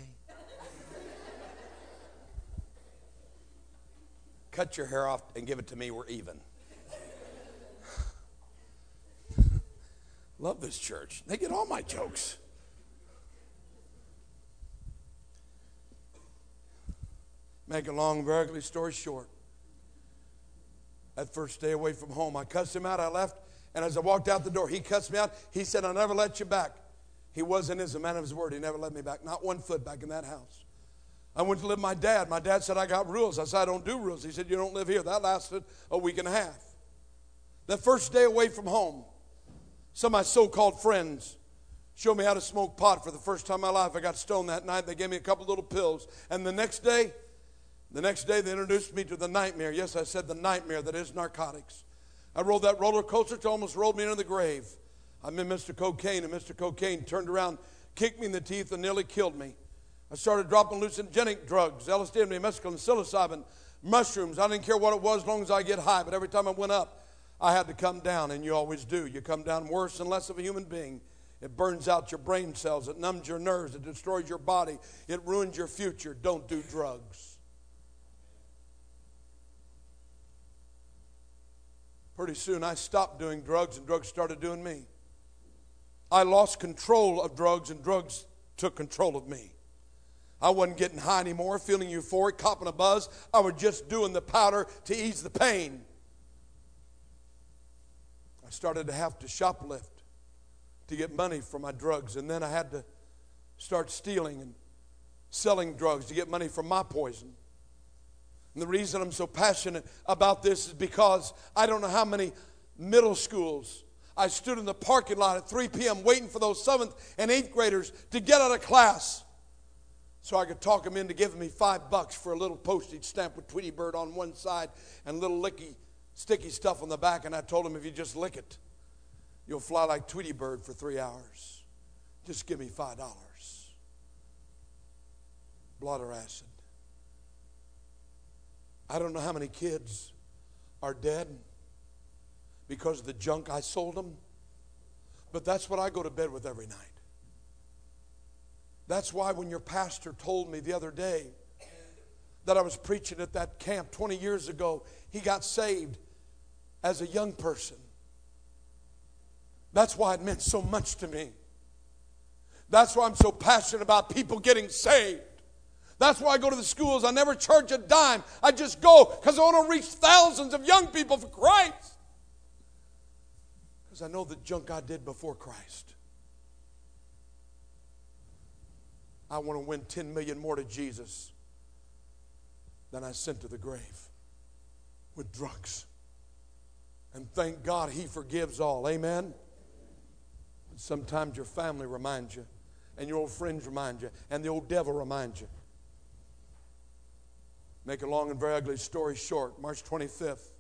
Cut your hair off and give it to me. We're even. Love this church. They get all my jokes. Make a long, very ugly story short. That first day away from home, I cussed him out. I left, and as I walked out the door, he cussed me out. He said, I'll never let you back. He wasn't as a man of his word. He never let me back. Not one foot back in that house. I went to live with my dad. My dad said, I got rules. I said, I don't do rules. He said, you don't live here. That lasted a week and a half. That first day away from home, some of my so-called friends showed me how to smoke pot for the first time in my life. I got stoned that night. They gave me a couple little pills. And the next day, the next day they introduced me to the nightmare. Yes, I said the nightmare that is narcotics. I rode that roller coaster. It almost rolled me into the grave. I'm in Mister Cocaine, and Mister Cocaine turned around, kicked me in the teeth, and nearly killed me. I started dropping hallucinogenic drugs, L S D, mescaline, psilocybin, mushrooms. I didn't care what it was as long as I get high, but every time I went up, I had to come down, and you always do. You come down worse and less of a human being. It burns out your brain cells. It numbs your nerves. It destroys your body. It ruins your future. Don't do drugs. Pretty soon I stopped doing drugs, and drugs started doing me. I lost control of drugs, and drugs took control of me. I wasn't getting high anymore, feeling euphoric, copping a buzz. I was just doing the powder to ease the pain. I started to have to shoplift to get money for my drugs, and then I had to start stealing and selling drugs to get money for my poison. And the reason I'm so passionate about this is because I don't know how many middle schools I stood in the parking lot at three p.m. waiting for those seventh and eighth graders to get out of class so I could talk them into giving me five bucks for a little postage stamp with Tweety Bird on one side and little licky, sticky stuff on the back. And I told them, if you just lick it, you'll fly like Tweety Bird for three hours. Just give me five dollars. Blood or acid. I don't know how many kids are dead because of the junk I sold them, but that's what I go to bed with every night. That's why when your pastor told me the other day that I was preaching at that camp twenty years ago, he got saved as a young person. That's why it meant so much to me. That's why I'm so passionate about people getting saved. That's why I go to the schools. I never charge a dime. I just go because I want to reach thousands of young people for Christ. Because I know the junk I did before Christ. I want to win ten million more to Jesus than I sent to the grave with drugs. And thank God He forgives all. Amen? And sometimes your family reminds you, and your old friends remind you, and the old devil reminds you. Make a long and very ugly story short. March twenty-fifth,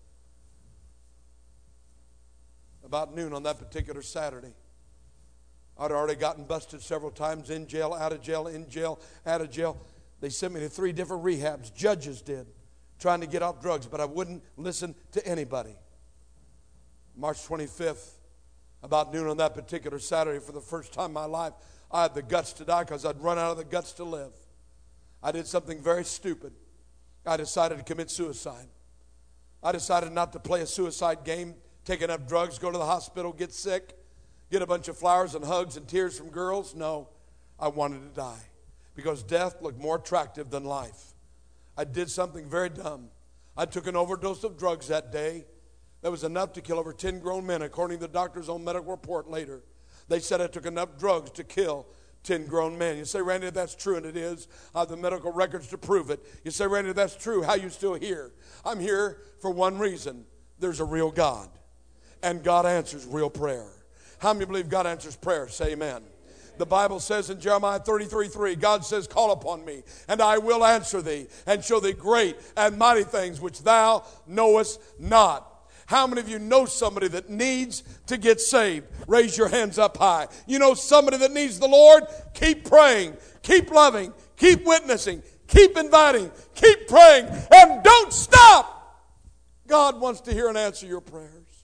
about noon on that particular Saturday, I'd already gotten busted several times, in jail, out of jail, in jail, out of jail. They sent me to three different rehabs. Judges did, trying to get off drugs, but I wouldn't listen to anybody. March twenty-fifth, about noon on that particular Saturday, for the first time in my life, I had the guts to die because I'd run out of the guts to live. I did something very stupid. I decided to commit suicide. I decided not to play a suicide game, take enough drugs, go to the hospital, get sick, get a bunch of flowers and hugs and tears from girls. No, I wanted to die because death looked more attractive than life. I did something very dumb. I took an overdose of drugs that day. That was enough to kill over ten grown men, according to the doctor's own medical report later. They said I took enough drugs to kill ten grown men. You say, Randy, that's true, and it is. I have the medical records to prove it. You say, Randy, that's true. How are you still here? I'm here for one reason. There's a real God, and God answers real prayer. How many believe God answers prayer? Say amen. The Bible says in Jeremiah thirty-three three, God says, call upon me, and I will answer thee, and show thee great and mighty things which thou knowest not. How many of you know somebody that needs to get saved? Raise your hands up high. You know somebody that needs the Lord? Keep praying. Keep loving. Keep witnessing. Keep inviting. Keep praying. And don't stop. God wants to hear and answer your prayers.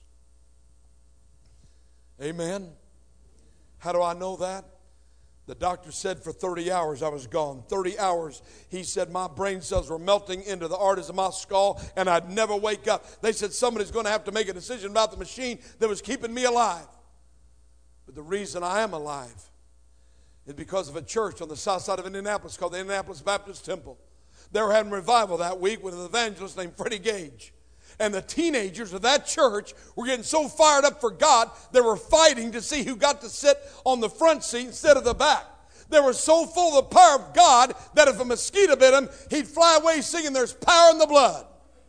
Amen. How do I know that? The doctor said for thirty hours I was gone. thirty hours, he said my brain cells were melting into the arteries of my skull and I'd never wake up. They said somebody's going to have to make a decision about the machine that was keeping me alive. But the reason I am alive is because of a church on the south side of Indianapolis called the Indianapolis Baptist Temple. They were having revival that week with an evangelist named Freddie Gage. And the teenagers of that church were getting so fired up for God, they were fighting to see who got to sit on the front seat instead of the back. They were so full of the power of God that if a mosquito bit him, he'd fly away singing, there's power in the blood.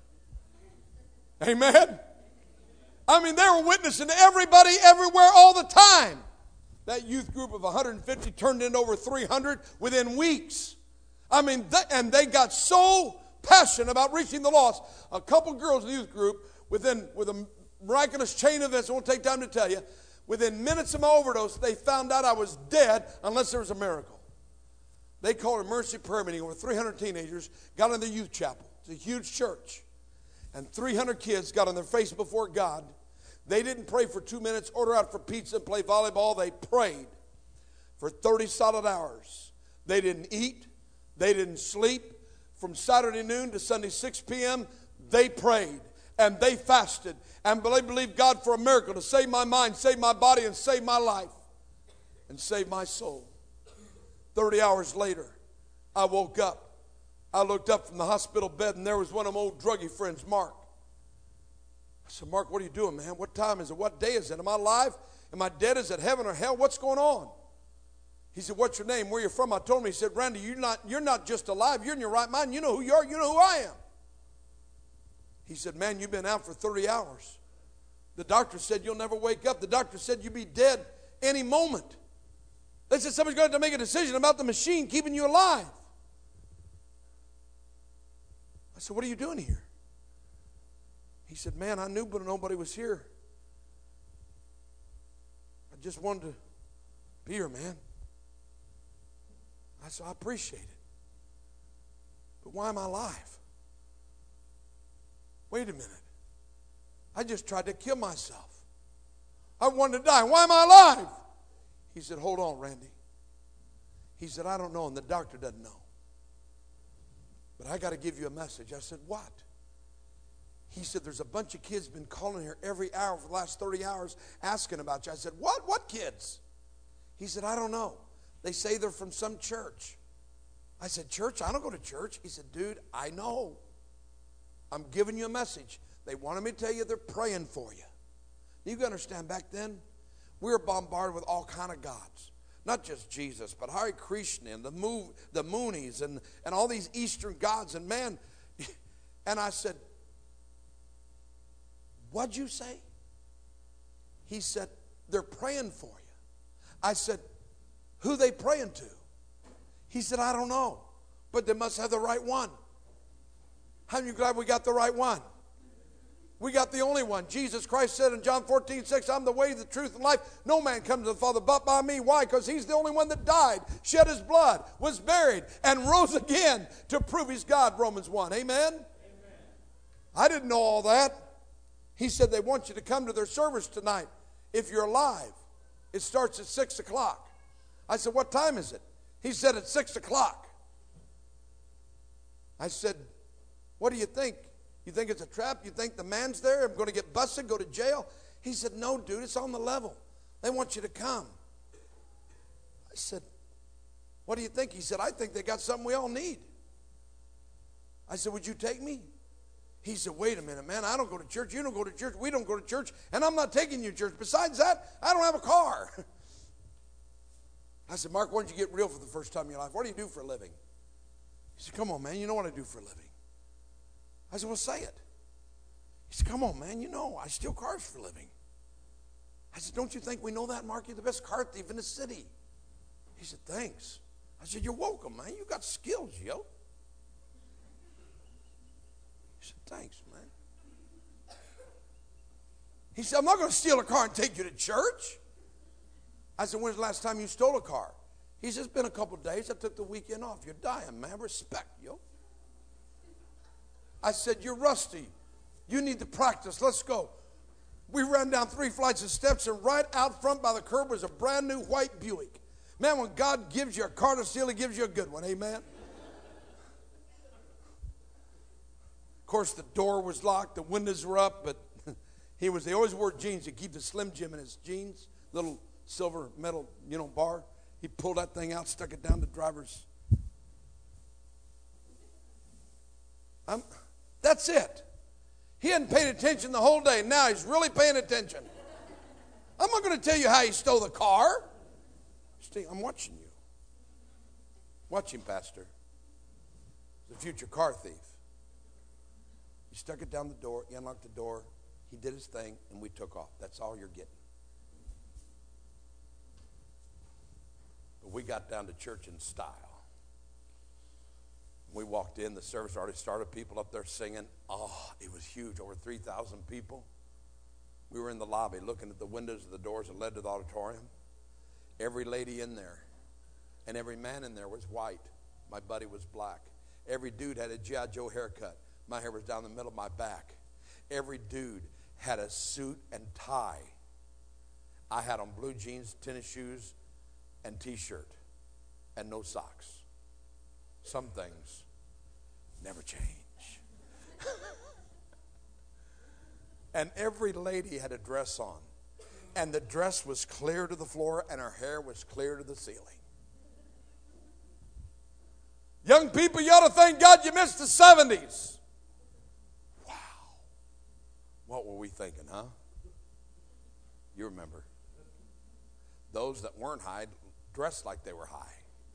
Amen? I mean, they were witnessing to everybody, everywhere, all the time. That youth group of one hundred fifty turned into over three hundred within weeks. I mean, th- and they got so passionate about reaching the lost. A couple girls in the youth group, within with a miraculous chain of events, I won't take time to tell you, within minutes of my overdose, they found out I was dead unless there was a miracle. They called a mercy prayer meeting. Over three hundred teenagers got in the youth chapel. It's a huge church. And three hundred kids got on their face before God. They didn't pray for two minutes, order out for pizza, and play volleyball. They prayed for thirty solid hours. They didn't eat. They didn't sleep. From Saturday noon to Sunday six p.m., they prayed and they fasted and they believed God for a miracle to save my mind, save my body, and save my life and save my soul. thirty hours later, I woke up. I looked up from the hospital bed and there was one of my old druggie friends, Mark. I said, Mark, what are you doing, man? What time is it? What day is it? Am I alive? Am I dead? Is it heaven or hell? What's going on? He said, what's your name? Where are you from? I told him. He said, Randy, you're not, you're not just alive. You're in your right mind. You know who you are. You know who I am. He said, man, you've been out for thirty hours. The doctor said you'll never wake up. The doctor said you'll be dead any moment. They said somebody's going to have to make a decision about the machine keeping you alive. I said, what are you doing here? He said, man, I knew, but nobody was here. I just wanted to be here, man. I said, I appreciate it. But why am I alive? Wait a minute. I just tried to kill myself. I wanted to die. Why am I alive? He said, hold on, Randy. He said, I don't know, and the doctor doesn't know. But I got to give you a message. I said, what? He said, there's a bunch of kids been calling here every hour for the last thirty hours asking about you. I said, what? What kids? He said, I don't know. They say they're from some church. I said, church? I don't go to church. He said, dude, I know. I'm giving you a message. They wanted me to tell you they're praying for you. You can understand, back then, we were bombarded with all kind of gods. Not just Jesus, but Hare Krishna and the, Mo- the Moonies and, and all these Eastern gods. And man, and I said, what'd you say? He said, they're praying for you. I said, who they praying to? He said, I don't know, but they must have the right one. How are you glad we got the right one? We got the only one. Jesus Christ said in John fourteen six, I'm the way, the truth, and life. No man comes to the Father but by me. Why? Because he's the only one that died, shed his blood, was buried, and rose again to prove he's God, Romans one. Amen? Amen. I didn't know all that. He said they want you to come to their service tonight if you're alive. It starts at six o'clock. I said, what time is it? He said, it's six o'clock. I said, what do you think? You think it's a trap? You think the man's there? I'm going to get busted, go to jail? He said, no, dude, it's on the level. They want you to come. I said, what do you think? He said, I think they got something we all need. I said, would you take me? He said, wait a minute, man, I don't go to church. You don't go to church. We don't go to church. And I'm not taking you to church. Besides that, I don't have a car. I said, Mark, why don't you get real for the first time in your life? What do you do for a living? He said, come on, man, you know what I do for a living. I said, well, say it. He said, come on, man, you know, I steal cars for a living. I said, don't you think we know that, Mark? You're the best car thief in the city. He said, thanks. I said, you're welcome, man. You got skills, yo. He said, thanks, man. He said, I'm not going to steal a car and take you to church. I said, when's the last time you stole a car? He said, it's been a couple of days. I took the weekend off. You're dying, man. Respect, yo. I said, you're rusty. You need to practice. Let's go. We ran down three flights of steps, and right out front by the curb was a brand new white Buick. Man, when God gives you a car to steal, he gives you a good one. Amen? Of course, the door was locked. The windows were up, but he was, they always wore jeans. He keep the Slim Jim in his jeans, little silver metal, you know, bar. He pulled that thing out, stuck it down the driver's. I'm... That's it. He hadn't paid attention the whole day. Now he's really paying attention. I'm not going to tell you how he stole the car. Steve, I'm watching you. Watch him, Pastor. The future car thief. He stuck it down the door. He unlocked the door. He did his thing, and we took off. That's all you're getting. But we got down to church in style. We walked in, the service already started, people up there singing. Oh, it was huge, over three thousand people. We were in the lobby looking at the windows of the doors that led to the auditorium. Every lady in there and every man in there was white. My buddy was black. Every dude had a G I Joe haircut. My hair was down the middle of my back. Every dude had a suit and tie. I had on blue jeans, tennis shoes, and T-shirt, and no socks. Some things never change. And every lady had a dress on. And the dress was clear to the floor and her hair was clear to the ceiling. Young people, you ought to thank God you missed the seventies. Wow. What were we thinking, huh? You remember. Those that weren't high dressed like they were high.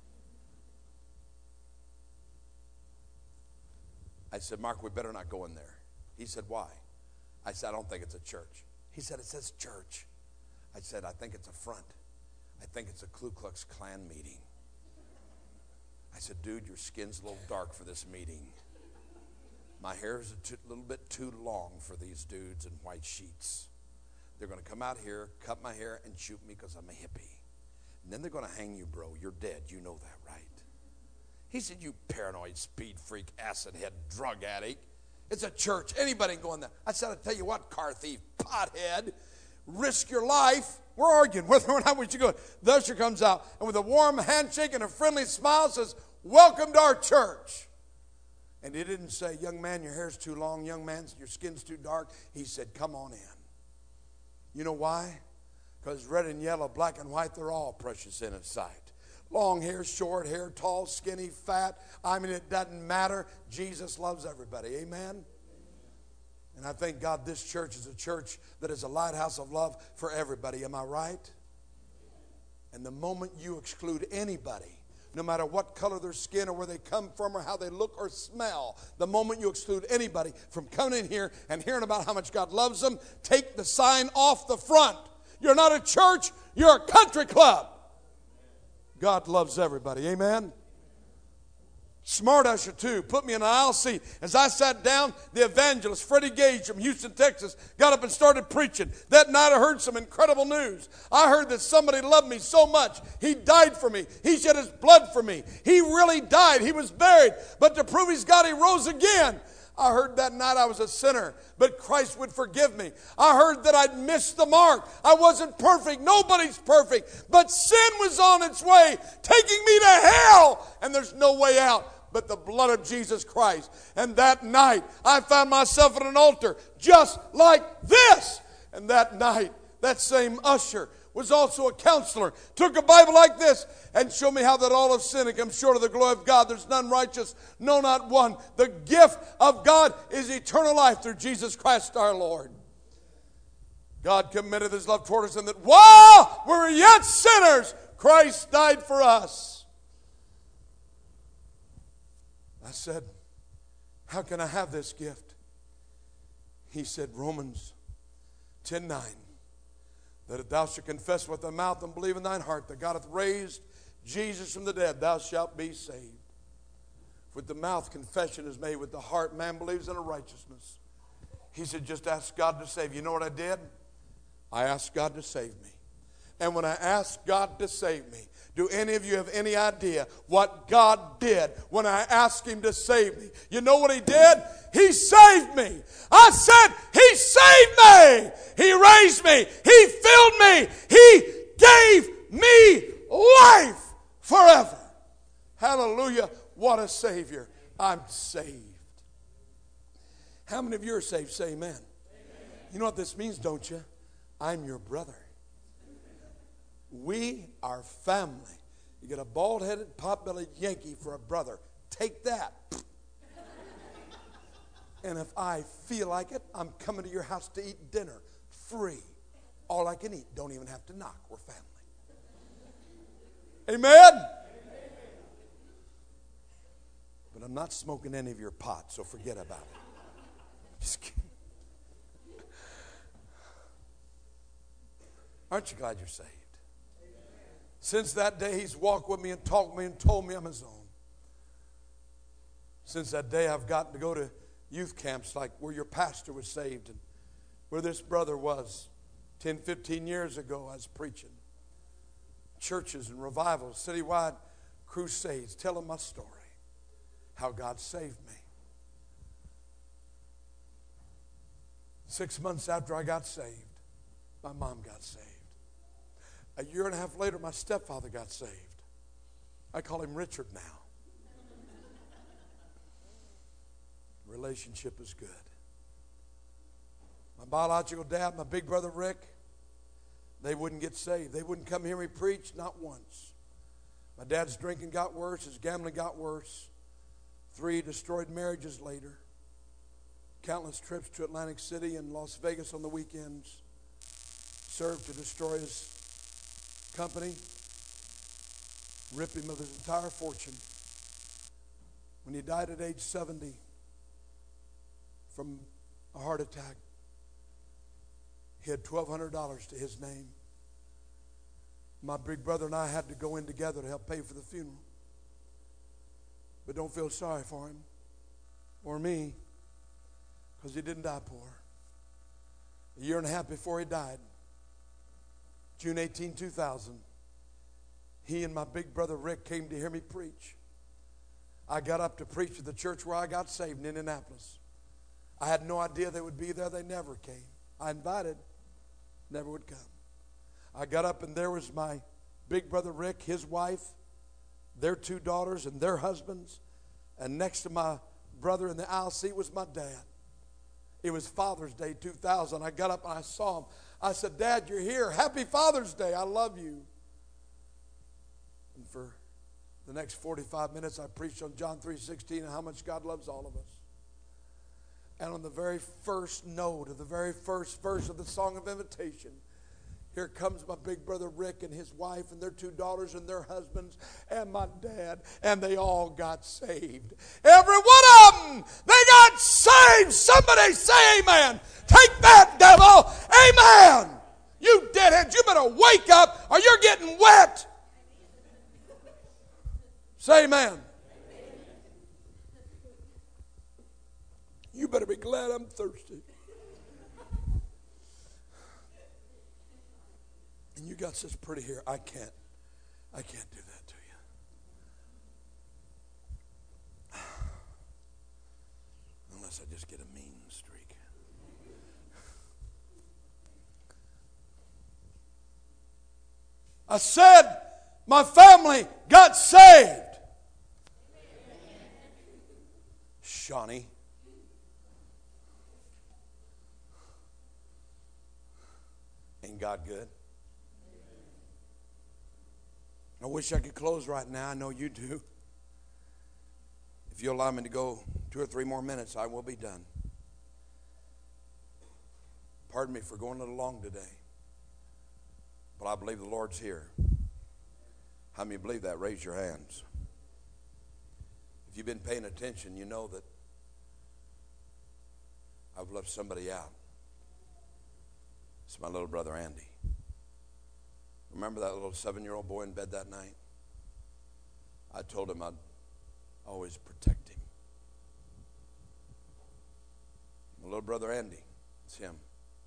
I said, Mark, we better not go in there. He said, why? I said, I don't think it's a church. He said, it says church. I said, I think it's a front. I think it's a Ku Klux Klan meeting. I said, dude, your skin's a little dark for this meeting. My hair's a t- little bit too long for these dudes in white sheets. They're going to come out here, cut my hair, and shoot me because I'm a hippie. And then they're going to hang you, bro. You're dead. You know that, right? He said, you paranoid, speed freak, acid head, drug addict. It's a church. Anybody can go in there. I said, I'll tell you what, car thief, pothead, risk your life. We're arguing whether or not we should go. The usher comes out, and with a warm handshake and a friendly smile says, welcome to our church. And he didn't say, young man, your hair's too long. Young man, your skin's too dark. He said, come on in. You know why? Because red and yellow, black and white, they're all precious in His sight. Long hair, short hair, tall, skinny, fat. I mean, it doesn't matter. Jesus loves everybody. Amen? And I thank God this church is a church that is a lighthouse of love for everybody. Am I right? And the moment you exclude anybody, no matter what color their skin or where they come from or how they look or smell, the moment you exclude anybody from coming in here and hearing about how much God loves them, take the sign off the front. You're not a church. You're a country club. God loves everybody. Amen. Smart usher too. Put me in an aisle seat. As I sat down, the evangelist, Freddie Gage from Houston, Texas, got up and started preaching. That night I heard some incredible news. I heard that somebody loved me so much. He died for me. He shed his blood for me. He really died. He was buried. But to prove he's God, he rose again. I heard that night I was a sinner, but Christ would forgive me. I heard that I'd missed the mark. I wasn't perfect. Nobody's perfect. But sin was on its way, taking me to hell. And there's no way out but the blood of Jesus Christ. And that night, I found myself at an altar just like this. And that night, that same usher was also a counselor, took a Bible like this and showed me how that all have sinned and come short of the glory of God. There's none righteous, no, not one. The gift of God is eternal life through Jesus Christ our Lord. God committed his love toward us, and that while we were yet sinners, Christ died for us. I said, how can I have this gift? He said, Romans ten nine, that if thou shalt confess with thy mouth and believe in thine heart that God hath raised Jesus from the dead, thou shalt be saved. With the mouth confession is made, with the heart man believes in a righteousness. He said, just ask God to save you. You know what I did? I asked God to save me. And when I asked God to save me, do any of you have any idea what God did when I asked him to save me? You know what he did? He saved me. I said, he saved me. He raised me. He filled me. He gave me life forever. Hallelujah. What a Savior. I'm saved. How many of you are saved? Say amen. Amen. You know what this means, don't you? I'm your brother. We are family. You get a bald-headed, pot-bellied Yankee for a brother. Take that. And if I feel like it, I'm coming to your house to eat dinner. Free. All I can eat. Don't even have to knock. We're family. Amen? But I'm not smoking any of your pot, so forget about it. Just kidding. Aren't you glad you're saved? Since that day, he's walked with me and talked with me and told me I'm his own. Since that day, I've gotten to go to youth camps like where your pastor was saved and where this brother was ten, fifteen years ago. I was preaching. Churches and revivals, citywide crusades, telling my story, how God saved me. Six months after I got saved, my mom got saved. A year and a half later, my stepfather got saved. I call him Richard now. Relationship is good. My biological dad, my big brother Rick, they wouldn't get saved. They wouldn't come hear me preach, not once. My dad's drinking got worse. His gambling got worse. Three destroyed marriages later. Countless trips to Atlantic City and Las Vegas on the weekends served to destroy his company, rip him of his entire fortune. When he died at age seventy from a heart attack, he had twelve hundred dollars to his name. My big brother and I had to go in together to help pay for the funeral. But don't feel sorry for him or me, because he didn't die poor. A year and a half before he died, June eighteenth, two thousand, he and my big brother Rick came to hear me preach. I got up to preach at the church where I got saved in Indianapolis. I had no idea they would be there. They never came. I invited, never would come. I got up and there was my big brother Rick, his wife, their two daughters and their husbands. And next to my brother in the aisle seat was my dad. It was Father's Day two thousand. I got up and I saw him. I said, Dad, you're here. Happy Father's Day. I love you. And for the next forty-five minutes, I preached on John three sixteen and how much God loves all of us. And on the very first note of the very first verse of the song of invitation, here comes my big brother Rick and his wife and their two daughters and their husbands and my dad, and they all got saved. Every one of them, they got saved. Somebody say amen. Take that, devil. Amen. You deadheads, you better wake up or you're getting wet. Say amen. You better be glad I'm thirsty. And you got such pretty hair. I can't, I can't do that to you. Unless I just get a mean streak. I said my family got saved. Shawnee. Ain't God good? I wish I could close right now. I know you do. If you'll allow me to go two or three more minutes, I will be done. Pardon me for going a little long today. But I believe the Lord's here. How many believe that? Raise your hands. If you've been paying attention, you know that I've left somebody out. It's my little brother Andy. Remember that little seven-year-old boy in bed that night? I told him I'd always protect him. My little brother Andy, it's him.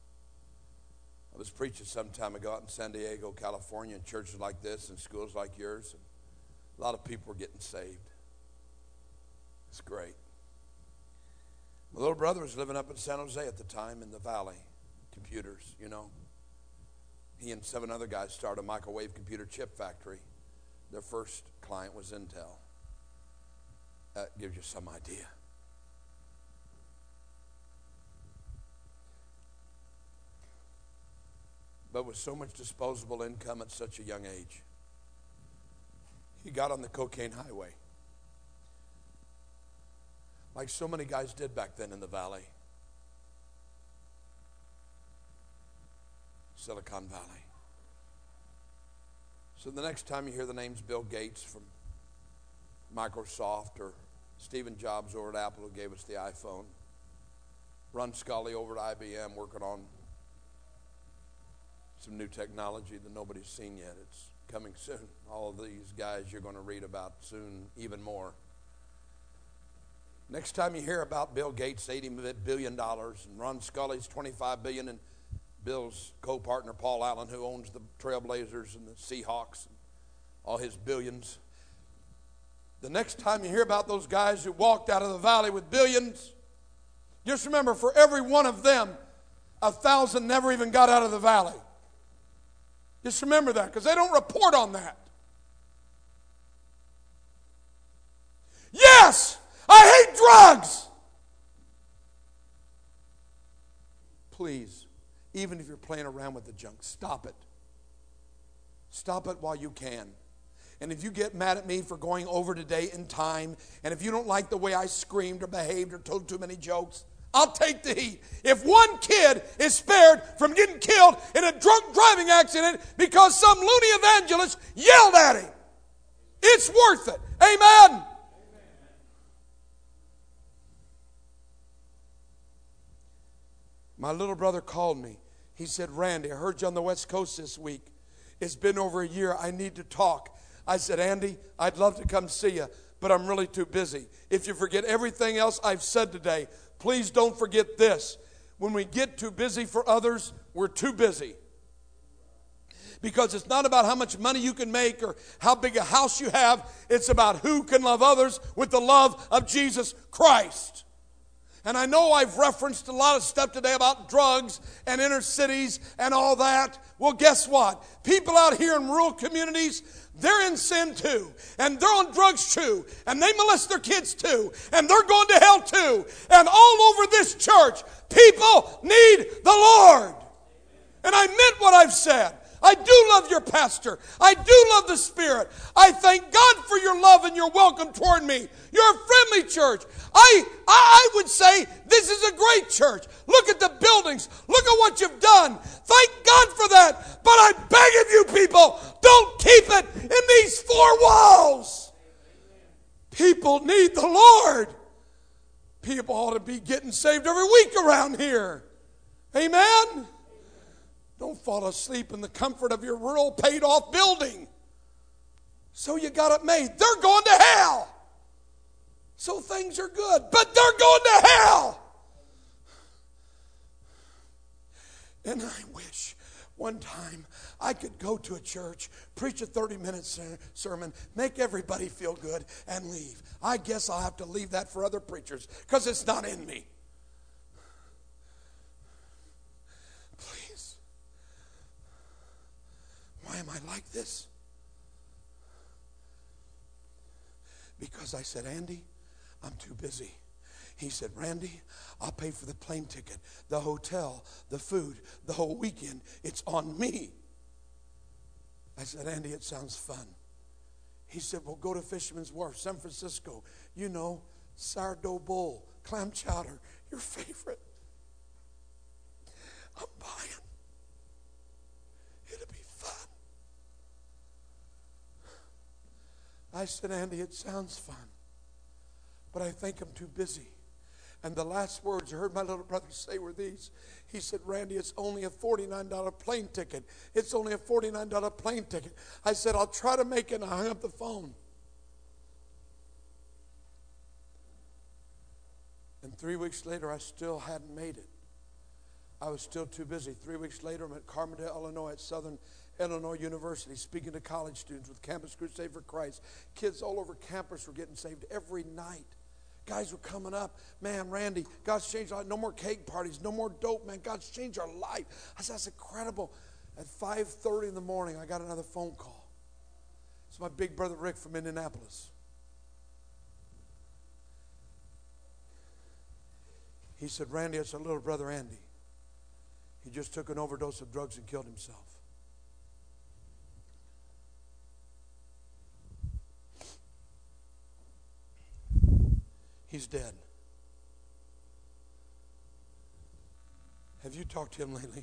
I was preaching some time ago out in San Diego, California, in churches like this and schools like yours. And a lot of people were getting saved. It's great. My little brother was living up in San Jose at the time in the valley. Computers, you know. He and seven other guys started a microwave computer chip factory. Their first client was Intel. That gives you some idea. But with so much disposable income at such a young age, he got on the cocaine highway. Like so many guys did back then in the valley. Silicon Valley. So the next time you hear the names Bill Gates from Microsoft or Stephen Jobs over at Apple who gave us the iPhone, Ron Scully over at I B M working on some new technology that nobody's seen yet. It's coming soon. All of these guys you're going to read about soon, even more. Next time you hear about Bill Gates, eighty billion dollars, and Ron Scully's twenty-five billion dollars, and Bill's co-partner Paul Allen, who owns the Trailblazers and the Seahawks, and all his billions. The next time you hear about those guys who walked out of the valley with billions, just remember, for every one of them, a thousand never even got out of the valley. Just remember that, because they don't report on that. Yes, I hate drugs. Please. Even if you're playing around with the junk, stop it. Stop it while you can. And if you get mad at me for going over today in time, and if you don't like the way I screamed or behaved or told too many jokes, I'll take the heat. If one kid is spared from getting killed in a drunk driving accident because some loony evangelist yelled at him, it's worth it. Amen. My little brother called me. He said, Randy, I heard you on the West Coast this week. It's been over a year. I need to talk. I said, Andy, I'd love to come see you, but I'm really too busy. If you forget everything else I've said today, please don't forget this. When we get too busy for others, we're too busy. Because it's not about how much money you can make or how big a house you have. It's about who can love others with the love of Jesus Christ. And I know I've referenced a lot of stuff today about drugs and inner cities and all that. Well, guess what? People out here in rural communities, they're in sin too. And they're on drugs too. And they molest their kids too. And they're going to hell too. And all over this church, people need the Lord. And I meant what I've said. I do love your pastor. I do love the Spirit. I thank God for your love and your welcome toward me. You're a friendly church. I, I would say this is a great church. Look at the buildings. Look at what you've done. Thank God for that. But I beg of you people, don't keep it in these four walls. People need the Lord. People ought to be getting saved every week around here. Amen? Don't fall asleep in the comfort of your real paid off building. So you got it made. They're going to hell. So things are good, but they're going to hell. And I wish one time I could go to a church, preach a thirty-minute sermon, make everybody feel good, and leave. I guess I'll have to leave that for other preachers because it's not in me. Please. Why am I like this? Because I said, Andy, I'm too busy. He said, Randy, I'll pay for the plane ticket, the hotel, the food, the whole weekend. It's on me. I said, Andy, it sounds fun. He said, well, go to Fisherman's Wharf, San Francisco. You know, sourdough bowl, clam chowder, your favorite. I'm buying. It'll be fun. I said, Andy, it sounds fun, but I think I'm too busy. And the last words I heard my little brother say were these. He said, Randy, it's only a forty-nine dollar plane ticket. It's only a forty-nine dollar plane ticket. I said, I'll try to make it, and I hung up the phone. And three weeks later, I still hadn't made it. I was still too busy. Three weeks later, I'm at Carbondale, Illinois, at Southern Illinois University, speaking to college students with Campus Crusade for Christ. Kids all over campus were getting saved every night. Guys were coming up. Man, Randy, God's changed our life. No more cake parties. No more dope, man. God's changed our life. I said, that's incredible. At five thirty in the morning, I got another phone call. It's my big brother Rick from Indianapolis. He said, Randy, it's our little brother Andy. He just took an overdose of drugs and killed himself. He's dead. Have you talked to him lately?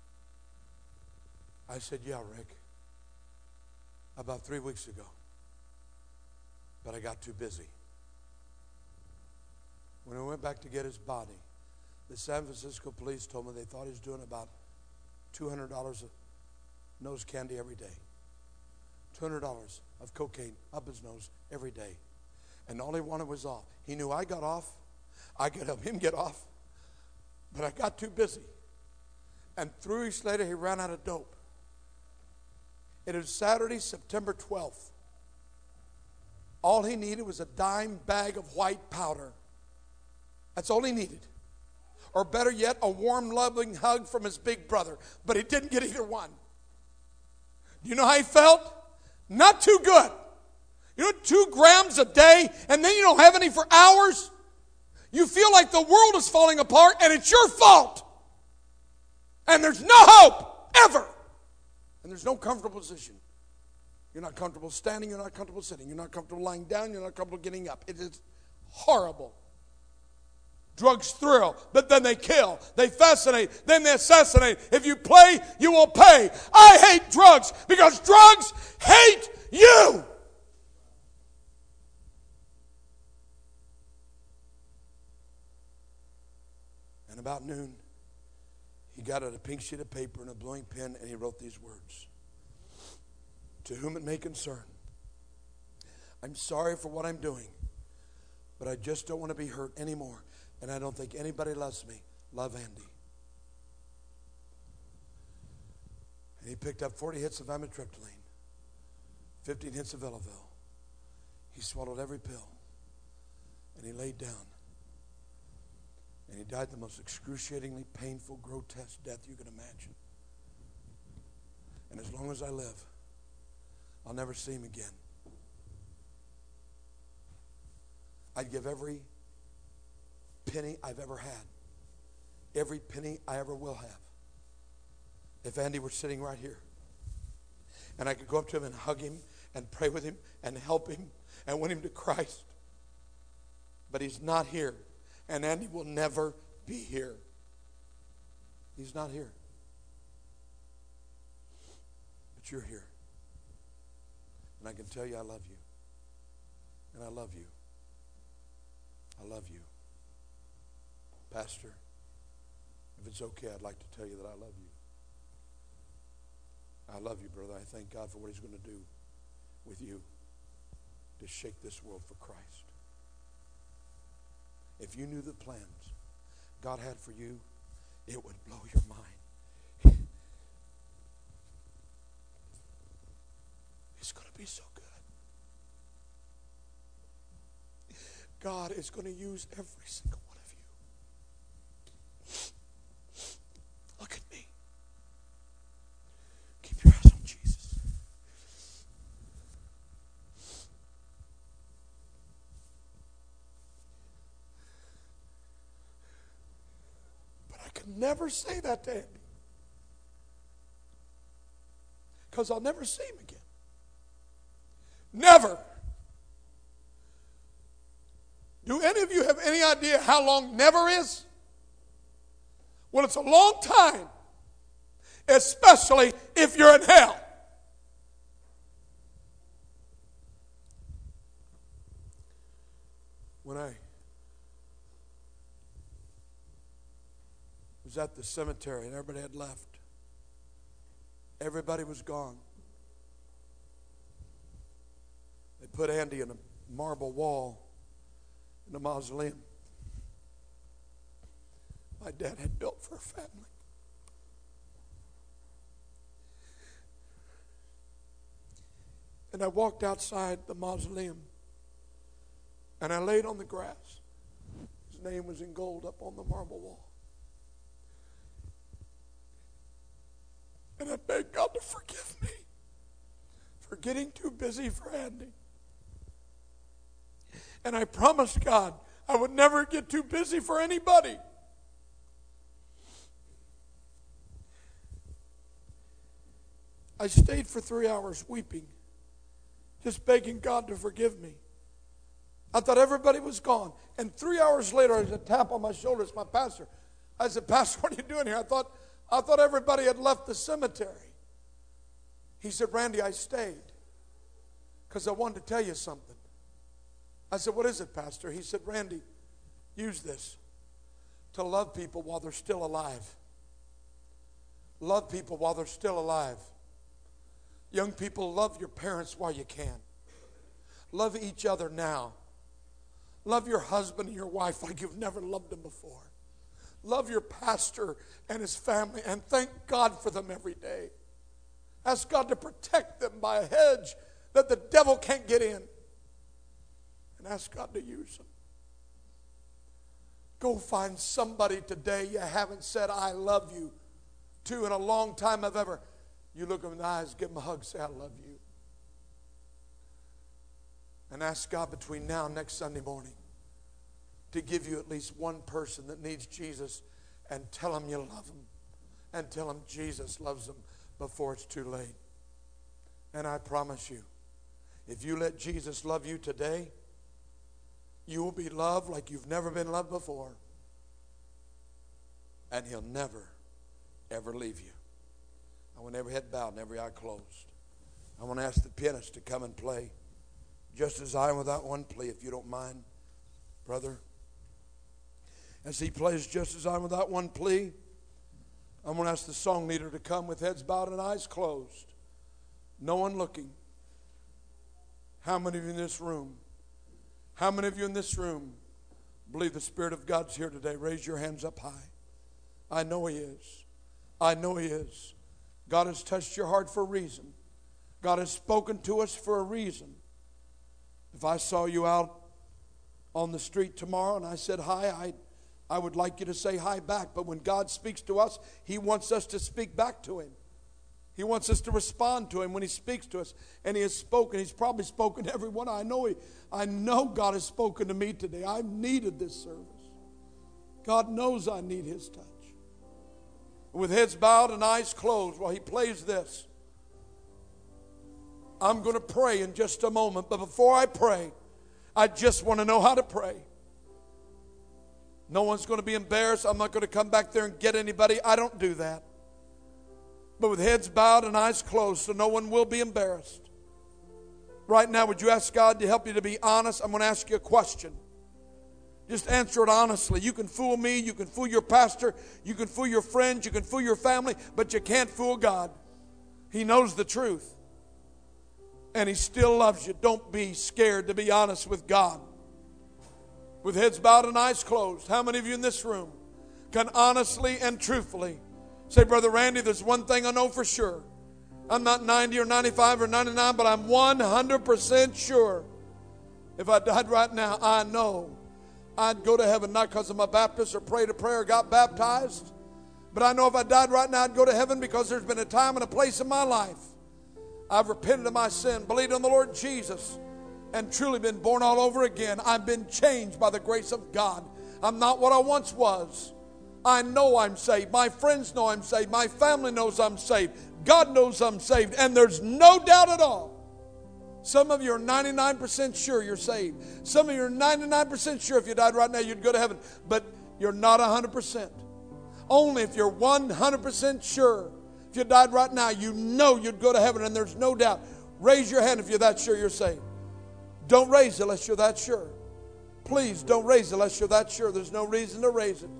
I said, yeah, Rick. About three weeks ago. But I got too busy. When I went back to get his body, the San Francisco police told me they thought he was doing about two hundred dollars of nose candy every day. two hundred dollars of cocaine up his nose every day. And all he wanted was off. He knew I got off. I could help him get off. But I got too busy. And three weeks later, he ran out of dope. It was Saturday, September twelfth. All he needed was a dime bag of white powder. That's all he needed. Or better yet, a warm, loving hug from his big brother. But he didn't get either one. Do you know how he felt? Not too good. You know, two grams a day, and then you don't have any for hours? You feel like the world is falling apart, and it's your fault. And there's no hope, ever. And there's no comfortable position. You're not comfortable standing, you're not comfortable sitting, you're not comfortable lying down, you're not comfortable getting up. It is horrible. Drugs thrill, but then they kill. They fascinate, then they assassinate. If you play, you will pay. I hate drugs because drugs hate you. And about noon, he got out a pink sheet of paper and a blowing pen, and he wrote these words. To whom it may concern, I'm sorry for what I'm doing, but I just don't want to be hurt anymore, and I don't think anybody loves me. Love, Andy. And he picked up forty hits of amitriptyline, fifteen hits of Elavil. He swallowed every pill, and he laid down. And he died the most excruciatingly painful, grotesque death you can imagine. And as long as I live, I'll never see him again. I'd give every penny I've ever had, every penny I ever will have, if Andy were sitting right here. And I could go up to him and hug him and pray with him and help him and win him to Christ. But he's not here. And Andy will never be here. He's not here. But you're here. And I can tell you I love you. And I love you. I love you. Pastor, if it's okay, I'd like to tell you that I love you. I love you, brother. I thank God for what He's going to do with you to shake this world for Christ. If you knew the plans God had for you, it would blow your mind. It's going to be so good. God is going to use every single one of you. Look at me. Keep your eyes on Jesus. But I could never say that to Andy, because I'll never see him again. Never. Do any of you have any idea how long never is? Well, it's a long time, especially if you're in hell. When I was at the cemetery and everybody had left, everybody was gone. They put Andy in a marble wall in a mausoleum my dad had built for a family. And I walked outside the mausoleum and I laid on the grass. His name was in gold up on the marble wall. And I begged God to forgive me for getting too busy for Andy. And I promised God I would never get too busy for anybody. I stayed for three hours weeping, just begging God to forgive me. I thought everybody was gone. And three hours later, I had a tap on my shoulder. It's my pastor. I said, Pastor, what are you doing here? I thought, I thought everybody had left the cemetery. He said, Randy, I stayed because I wanted to tell you something. I said, what is it, Pastor? He said, Randy, use this to love people while they're still alive. Love people while they're still alive. Young people, love your parents while you can. Love each other now. Love your husband and your wife like you've never loved them before. Love your pastor and his family and thank God for them every day. Ask God to protect them by a hedge that the devil can't get in. And ask God to use them. Go find somebody today you haven't said I love you to in a long time of ever. You look them in the eyes, give them a hug, say I love you. And ask God between now and next Sunday morning to give you at least one person that needs Jesus and tell them you love them and tell them Jesus loves them before it's too late. And I promise you, if you let Jesus love you today, you will be loved like you've never been loved before. And He'll never, ever leave you. I want every head bowed and every eye closed. I want to ask the pianist to come and play Just As I Am Without One Plea, if you don't mind, brother. As he plays Just As I Am Without One Plea, I'm going to ask the song leader to come with heads bowed and eyes closed. No one looking. How many of you in this room, how many of you in this room believe the Spirit of God's here today? Raise your hands up high. I know He is. I know He is. God has touched your heart for a reason. God has spoken to us for a reason. If I saw you out on the street tomorrow and I said hi, I, I would like you to say hi back. But when God speaks to us, He wants us to speak back to Him. He wants us to respond to Him when He speaks to us. And He has spoken. He's probably spoken to everyone. I know He, I know God has spoken to me today. I've needed this service. God knows I need His touch. With heads bowed and eyes closed while he plays this, I'm going to pray in just a moment. But before I pray, I just want to know how to pray. No one's going to be embarrassed. I'm not going to come back there and get anybody. I don't do that. But with heads bowed and eyes closed, so no one will be embarrassed. Right now, would you ask God to help you to be honest? I'm going to ask you a question. Just answer it honestly. You can fool me, you can fool your pastor, you can fool your friends, you can fool your family, but you can't fool God. He knows the truth. And He still loves you. Don't be scared to be honest with God. With heads bowed and eyes closed, how many of you in this room can honestly and truthfully say, Brother Randy, there's one thing I know for sure. I'm not ninety or ninety-five or ninety-nine, but I'm one hundred percent sure if I died right now, I know I'd go to heaven, not because I'm a Baptist or prayed a prayer or got baptized, but I know if I died right now, I'd go to heaven because there's been a time and a place in my life I've repented of my sin, believed on the Lord Jesus, and truly been born all over again. I've been changed by the grace of God. I'm not what I once was. I know I'm saved. My friends know I'm saved. My family knows I'm saved. God knows I'm saved. And there's no doubt at all. Some of you are ninety-nine percent sure you're saved. Some of you are ninety-nine percent sure if you died right now you'd go to heaven. But you're not one hundred percent. Only if you're one hundred percent sure. If you died right now, you know you'd go to heaven and there's no doubt. Raise your hand if you're that sure you're saved. Don't raise it unless you're that sure. Please don't raise it unless you're that sure. There's no reason to raise it.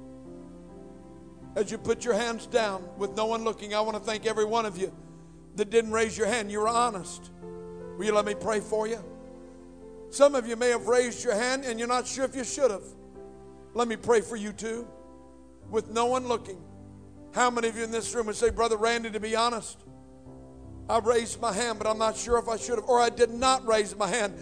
As you put your hands down with no one looking, I want to thank every one of you that didn't raise your hand. You were honest. Will you let me pray for you? Some of you may have raised your hand and you're not sure if you should have. Let me pray for you too, with no one looking. How many of you in this room would say, Brother Randy, to be honest, I raised my hand, but I'm not sure if I should have, or I did not raise my hand.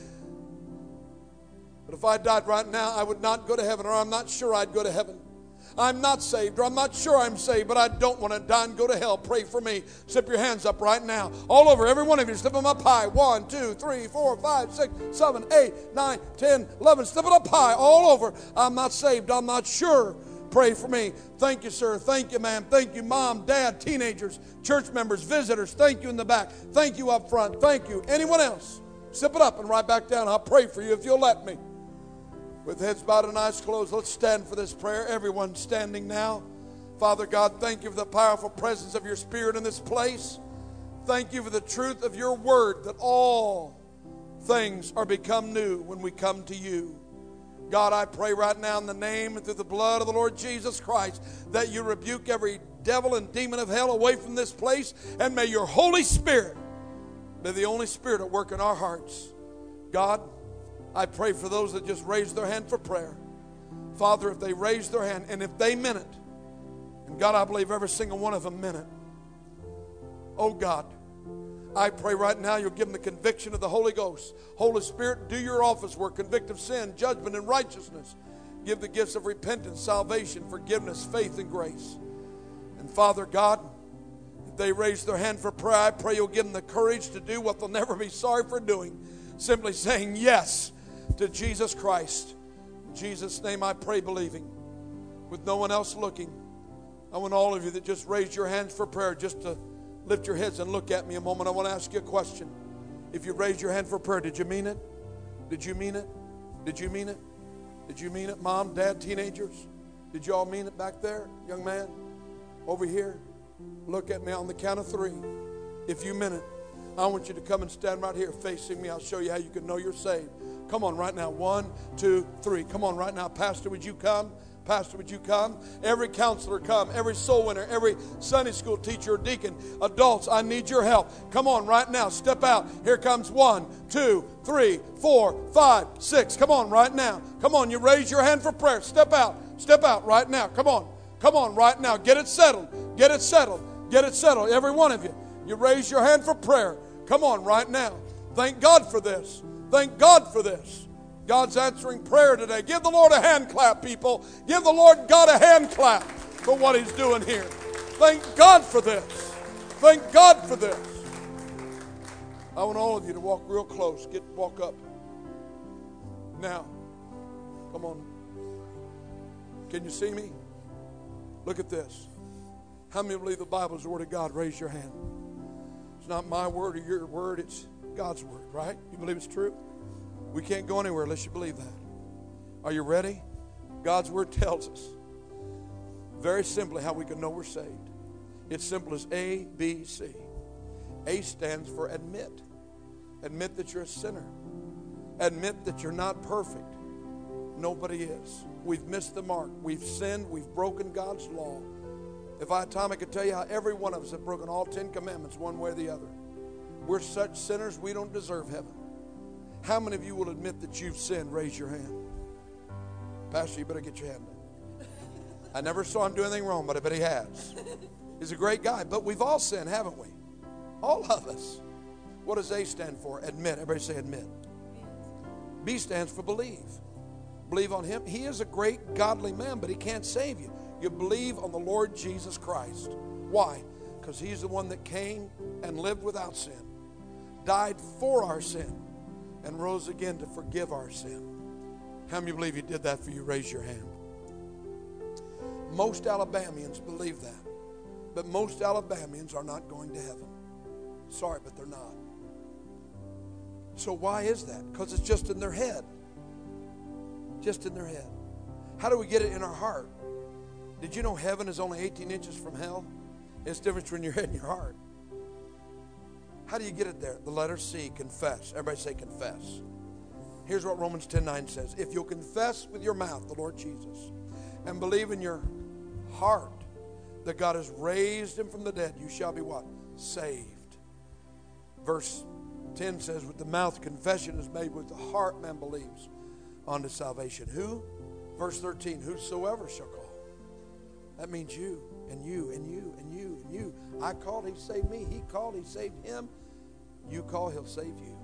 But if I died right now, I would not go to heaven, or I'm not sure I'd go to heaven. I'm not saved, or I'm not sure I'm saved, but I don't want to die and go to hell. Pray for me. Slip your hands up right now. All over, every one of you, slip them up high. One, two, three, four, five, six, seven, eight, nine, ten, eleven. Slip it up high, all over. I'm not saved. I'm not sure. Pray for me. Thank you, sir. Thank you, ma'am. Thank you, mom, dad, teenagers, church members, visitors. Thank you in the back. Thank you up front. Thank you. Anyone else? Slip it up and right back down. I'll pray for you if you'll let me. With heads bowed and eyes closed, let's stand for this prayer. Everyone standing now. Father God, thank you for the powerful presence of your Spirit in this place. Thank you for the truth of your word that all things are become new when we come to you. God, I pray right now in the name and through the blood of the Lord Jesus Christ that you rebuke every devil and demon of hell away from this place, and may your Holy Spirit be the only Spirit at work in our hearts. God, I pray for those that just raised their hand for prayer. Father, if they raised their hand and if they meant it, and God, I believe every single one of them meant it. Oh God, I pray right now you'll give them the conviction of the Holy Ghost. Holy Spirit, do your office work. Convict of sin, judgment, and righteousness. Give the gifts of repentance, salvation, forgiveness, faith, and grace. And Father God, if they raise their hand for prayer, I pray you'll give them the courage to do what they'll never be sorry for doing. Simply saying yes to Jesus Christ. In Jesus' name I pray, believing. With no one else looking, I want all of you that just raised your hands for prayer just to lift your heads and look at me a moment. I want to ask you a question. If you raised your hand for prayer, did you mean it? Did you mean it? Did you mean it? Did you mean it? Mom, dad, teenagers? Did you all mean it back there? Young man, over here? Look at me on the count of three. If you meant it, I want you to come and stand right here facing me. I'll show you how you can know you're saved. Come on right now. One, two, three. Come on right now. Pastor, would you come? Pastor, would you come? Every counselor come. Every soul winner, every Sunday school teacher or deacon, adults, I need your help. Come on right now. Step out. Here comes one, two, three, four, five, six. Come on right now. Come on. You raise your hand for prayer. Step out. Step out right now. Come on. Come on right now. Get it settled. Get it settled. Get it settled. Every one of you. You raise your hand for prayer. Come on right now. Thank God for this. Thank God for this. God's answering prayer today. Give the Lord a hand clap, people. Give the Lord God a hand clap for what He's doing here. Thank God for this. Thank God for this. I want all of you to walk real close. Get walk up. Now, come on. Can you see me? Look at this. How many believe the Bible is the Word of God? Raise your hand. It's not my word or your word. It's God's word, right? You believe it's true? We can't go anywhere unless you believe that. Are you ready? God's word tells us very simply how we can know we're saved. It's simple as A, B, C. A stands for admit. Admit that you're a sinner. Admit that you're not perfect. Nobody is. We've missed the mark. We've sinned. We've broken God's law. If I had time, I could tell you how every one of us have broken all Ten Commandments one way or the other. We're such sinners, we don't deserve heaven. How many of you will admit that you've sinned? Raise your hand. Pastor, you better get your hand up. I never saw him do anything wrong, but I bet he has. He's a great guy, but we've all sinned, haven't we? All of us. What does A stand for? Admit. Everybody say admit. B stands for believe. Believe on him. He is a great godly man, but he can't save you. You believe on the Lord Jesus Christ. Why? Because he's the one that came and lived without sin, died for our sin, and rose again to forgive our sin. How many believe he did that for you? Raise your hand. Most Alabamians believe that. But most Alabamians are not going to heaven. Sorry, but they're not. So why is that? Because it's just in their head. Just in their head. How do we get it in our heart? Did you know heaven is only eighteen inches from hell? It's the difference between your head and your heart. How do you get it there? The letter C, confess. Everybody say confess. Here's what Romans ten nine says. If you'll confess with your mouth the Lord Jesus and believe in your heart that God has raised him from the dead, you shall be what? Saved. Verse ten says, with the mouth confession is made, with the heart man believes unto salvation. Who? Verse thirteen, whosoever shall call. That means you and you and you and you and you. I called, he saved me. He called, he saved him. You call, he'll save you.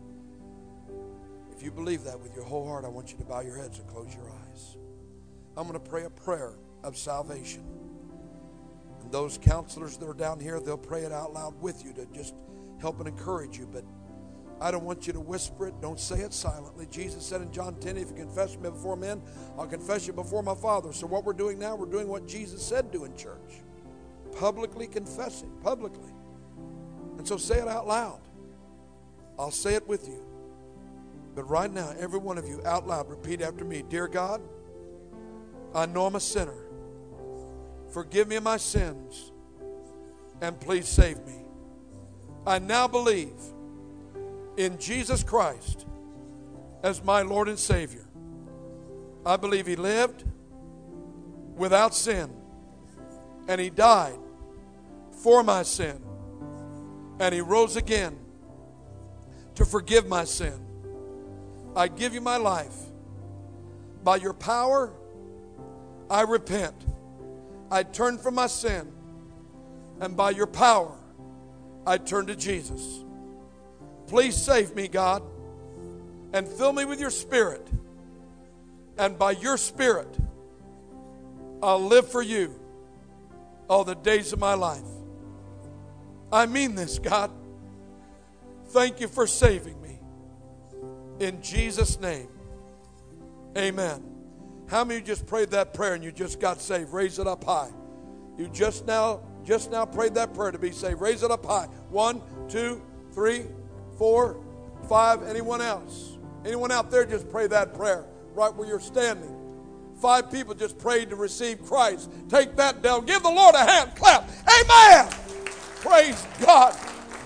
If you believe that with your whole heart, I want you to bow your heads and close your eyes. I'm going to pray a prayer of salvation. And those counselors that are down here, they'll pray it out loud with you to just help and encourage you. But I don't want you to whisper it. Don't say it silently. Jesus said in John ten, if you confess me before men, I'll confess you before my Father. So what we're doing now, we're doing what Jesus said do in church. Publicly confessing, publicly. And so say it out loud. I'll say it with you. But right now, every one of you out loud, repeat after me. Dear God, I know I'm a sinner. Forgive me of my sins, and please save me. I now believe in Jesus Christ as my Lord and Savior. I believe he lived without sin, and he died for my sin, and he rose again to forgive my sin. I give you my life. By your power, I repent. I turn from my sin, and by your power, I turn to Jesus. Please save me, God, and fill me with your Spirit. And by your Spirit, I'll live for you all the days of my life. I mean this, God. Thank you for saving me. In Jesus' name, amen. How many of you just prayed that prayer and you just got saved? Raise it up high. You just now, just now prayed that prayer to be saved. Raise it up high. One, two, three, four, five. Anyone else? Anyone out there just pray that prayer right where you're standing? Five people just prayed to receive Christ. Take that down. Give the Lord a hand clap. Amen. Praise God.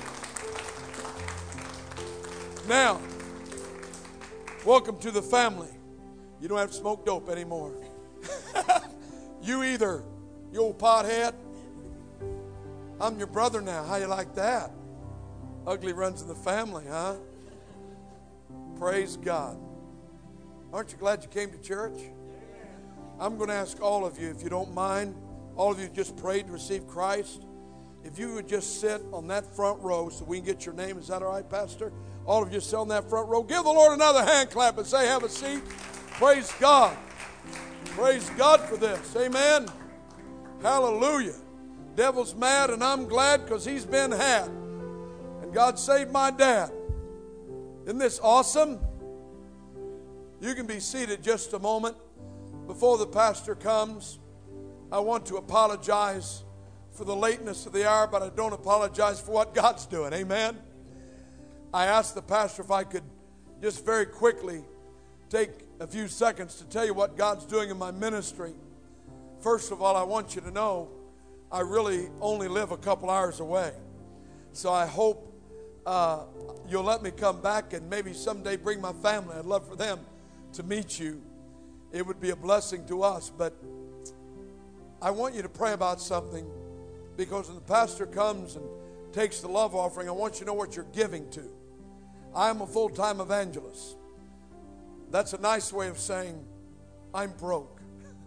Now, welcome to the family. You don't have to smoke dope anymore. You either, you old pothead. I'm your brother now. How you like that? Ugly runs in the family, huh? Praise God. Aren't you glad you came to church? I'm going to ask all of you, if you don't mind, all of you just prayed to receive Christ. If you would just sit on that front row so we can get your name. Is that all right, Pastor? All of you sit on that front row. Give the Lord another hand clap and say, have a seat. Praise God. Praise God for this. Amen. Hallelujah. Devil's mad and I'm glad because he's been had. And God saved my dad. Isn't this awesome? You can be seated just a moment. Before the pastor comes, I want to apologize for the lateness of the hour, but I don't apologize for what God's doing. Amen. I asked the pastor if I could just very quickly take a few seconds to tell you what God's doing in my ministry. First of all, I want you to know I really only live a couple hours away. So I hope uh, you'll let me come back and maybe someday bring my family. I'd love for them to meet you. It would be a blessing to us. But I want you to pray about something, because when the pastor comes and takes the love offering, I want you to know what you're giving to. I am a full-time evangelist. That's a nice way of saying I'm broke.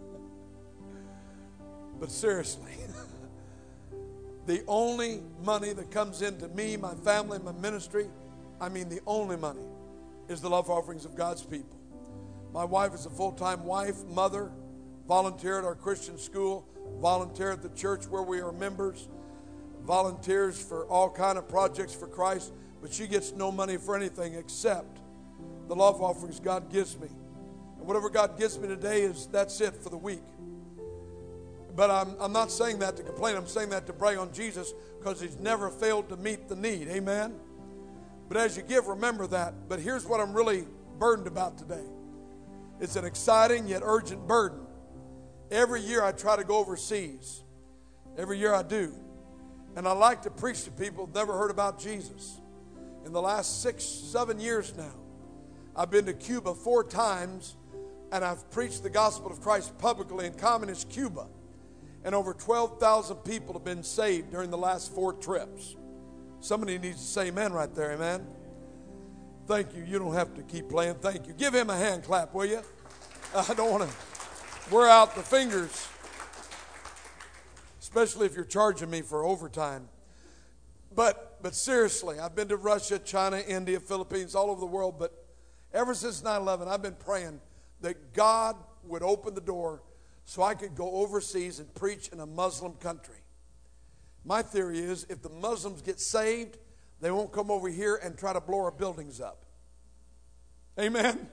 But seriously, the only money that comes into me, my family, my ministry, I mean the only money, is the love offerings of God's people. My wife is a full-time wife, mother, volunteer at our Christian school, volunteer at the church where we are members, volunteers for all kind of projects for Christ, but she gets no money for anything except the love offerings God gives me. And whatever God gives me today is, that's it for the week. But I'm, I'm not saying that to complain. I'm saying that to brag on Jesus, because He's never failed to meet the need. Amen? But as you give, remember that. But here's what I'm really burdened about today. It's an exciting yet urgent burden. Every year I try to go overseas. Every year I do. And I like to preach to people who've never heard about Jesus. In the last six, seven years now, I've been to Cuba four times, and I've preached the gospel of Christ publicly in communist Cuba. And over twelve thousand people have been saved during the last four trips. Somebody needs to say amen right there, amen? Thank you. You don't have to keep playing. Thank you. Give him a hand clap, will you? I don't want to wear out the fingers, especially if you're charging me for overtime. But but seriously, I've been to Russia, China, India, Philippines, all over the world. But ever since nine eleven, I've been praying that God would open the door so I could go overseas and preach in a Muslim country. My theory is, if the Muslims get saved, they won't come over here and try to blow our buildings up. Amen?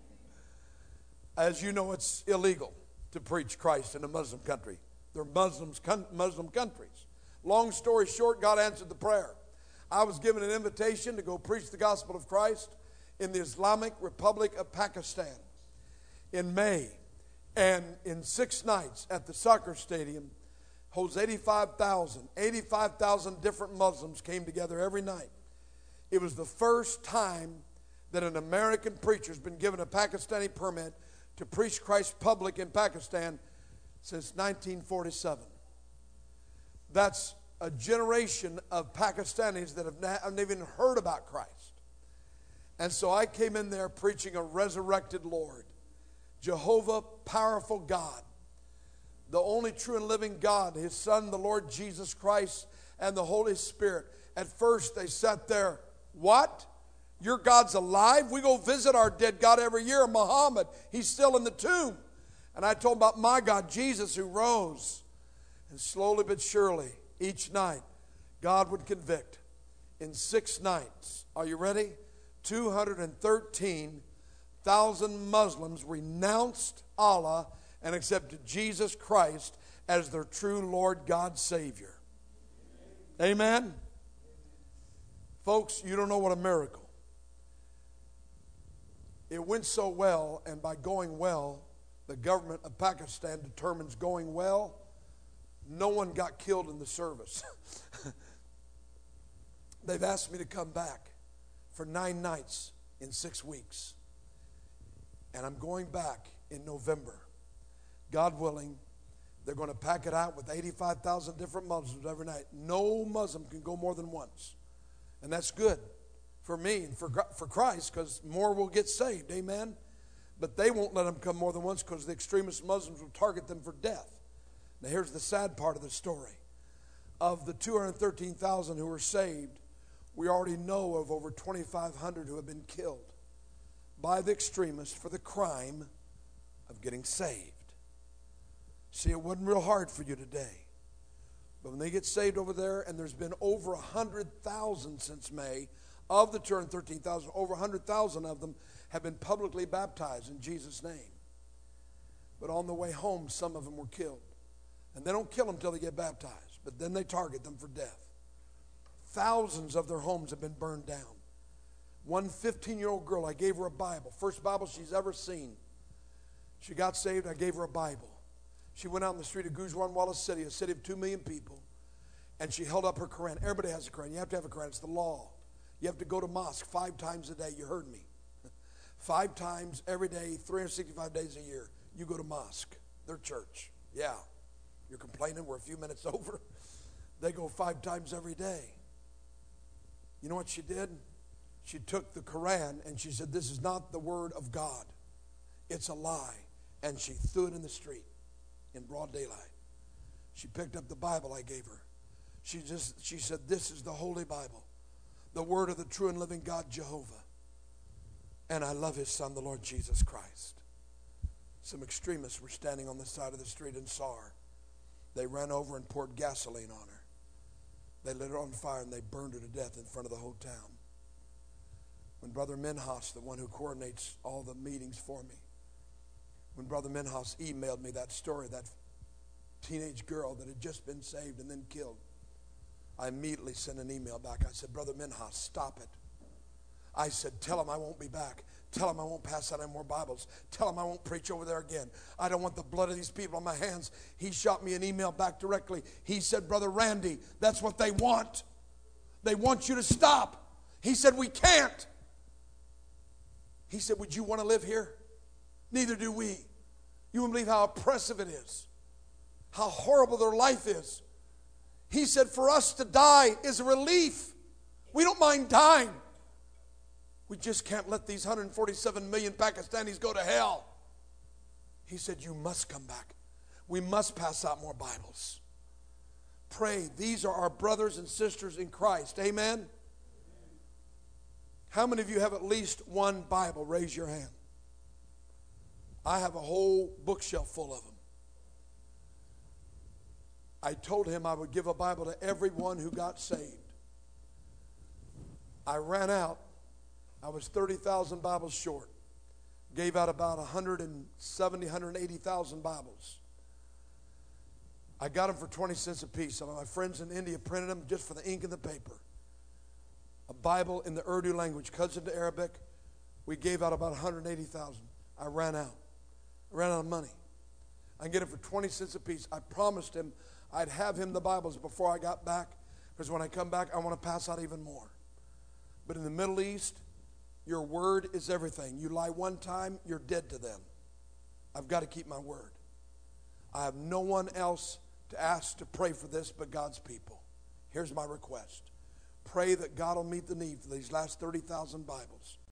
As you know, it's illegal to preach Christ in a Muslim country. They're Muslims, Muslim countries. Long story short, God answered the prayer. I was given an invitation to go preach the gospel of Christ in the Islamic Republic of Pakistan in May. And in six nights at the soccer stadium, holds eighty-five thousand. eighty-five thousand different Muslims came together every night. It was the first time that an American preacher has been given a Pakistani permit to preach Christ public in Pakistan since nineteen forty-seven. That's a generation of Pakistanis that have not even heard about Christ. And so I came in there preaching a resurrected Lord, Jehovah, powerful God, the only true and living God, His Son, the Lord Jesus Christ, and the Holy Spirit. At first they sat there, what? Your God's alive? We go visit our dead God every year, Muhammad. He's still in the tomb. And I told them about my God, Jesus, who rose. And slowly but surely, each night, God would convict. In six nights, are you ready? two hundred thirteen thousand Muslims renounced Allah and accepted Jesus Christ as their true Lord, God, Savior. Amen? Folks, you don't know what a miracle. It went so well, and by going well, the government of Pakistan determines going well, no one got killed in the service. They've asked me to come back for nine nights in six weeks. And I'm going back in November. God willing, they're going to pack it out with eighty-five thousand different Muslims every night. No Muslim can go more than once. And that's good for me and for, for Christ, because more will get saved. Amen? But they won't let them come more than once, because the extremist Muslims will target them for death. Now here's the sad part of the story. Of the two hundred thirteen thousand who were saved, we already know of over twenty-five hundred who have been killed by the extremists for the crime of getting saved. See, it wasn't real hard for you today. But when they get saved over there, and there's been over one hundred thousand since May, of the two hundred thirteen thousand, over one hundred thousand of them have been publicly baptized in Jesus' name. But on the way home, some of them were killed. And they don't kill them until they get baptized, but then they target them for death. Thousands of their homes have been burned down. One fifteen-year-old girl, I gave her a Bible. First Bible she's ever seen. She got saved, I gave her a Bible. She went out in the street of Gujranwala City, a city of two million people, and she held up her Quran. Everybody has a Quran. You have to have a Quran. It's the law. You have to go to mosque five times a day. You heard me. Five times every day, three hundred sixty-five days a year, you go to mosque, their church. Yeah. You're complaining we're a few minutes over? They go five times every day. You know what she did? She took the Quran and she said, this is not the word of God. It's a lie. And she threw it in the street in broad daylight. She picked up the Bible I gave her. She just she said, this is the Holy Bible, the word of the true and living God, Jehovah. And I love his son, the Lord Jesus Christ. Some extremists were standing on the side of the street and saw her. They ran over and poured gasoline on her. They lit her on fire and they burned her to death in front of the whole town. When Brother Minhas, the one who coordinates all the meetings for me, when Brother Minhas emailed me that story, that teenage girl that had just been saved and then killed, I immediately sent an email back. I said, Brother Minhas, stop it. I said, tell him I won't be back. Tell him I won't pass out any more Bibles. Tell him I won't preach over there again. I don't want the blood of these people on my hands. He shot me an email back directly. He said, Brother Randy, that's what they want. They want you to stop. He said, we can't. He said, would you want to live here? Neither do we. You wouldn't believe how oppressive it is, how horrible their life is. He said, for us to die is a relief. We don't mind dying. We just can't let these one hundred forty-seven million Pakistanis go to hell. He said, you must come back. We must pass out more Bibles. Pray. These are our brothers and sisters in Christ. Amen? How many of you have at least one Bible? Raise your hand. I have a whole bookshelf full of them. I told him I would give a Bible to everyone who got saved. I ran out. I was thirty thousand Bibles short. Gave out about one hundred seventy, one hundred eighty thousand Bibles. I got them for twenty cents a piece. Some of my friends in India printed them just for the ink and the paper. A Bible in the Urdu language, cut into Arabic. We gave out about one hundred eighty thousand. I ran out. I ran out of money. I can get it for twenty cents a piece. I promised him I'd have him the Bibles before I got back, because when I come back, I want to pass out even more. But in the Middle East, your word is everything. You lie one time, you're dead to them. I've got to keep my word. I have no one else to ask to pray for this but God's people. Here's my request. Pray that God will meet the need for these last thirty thousand Bibles.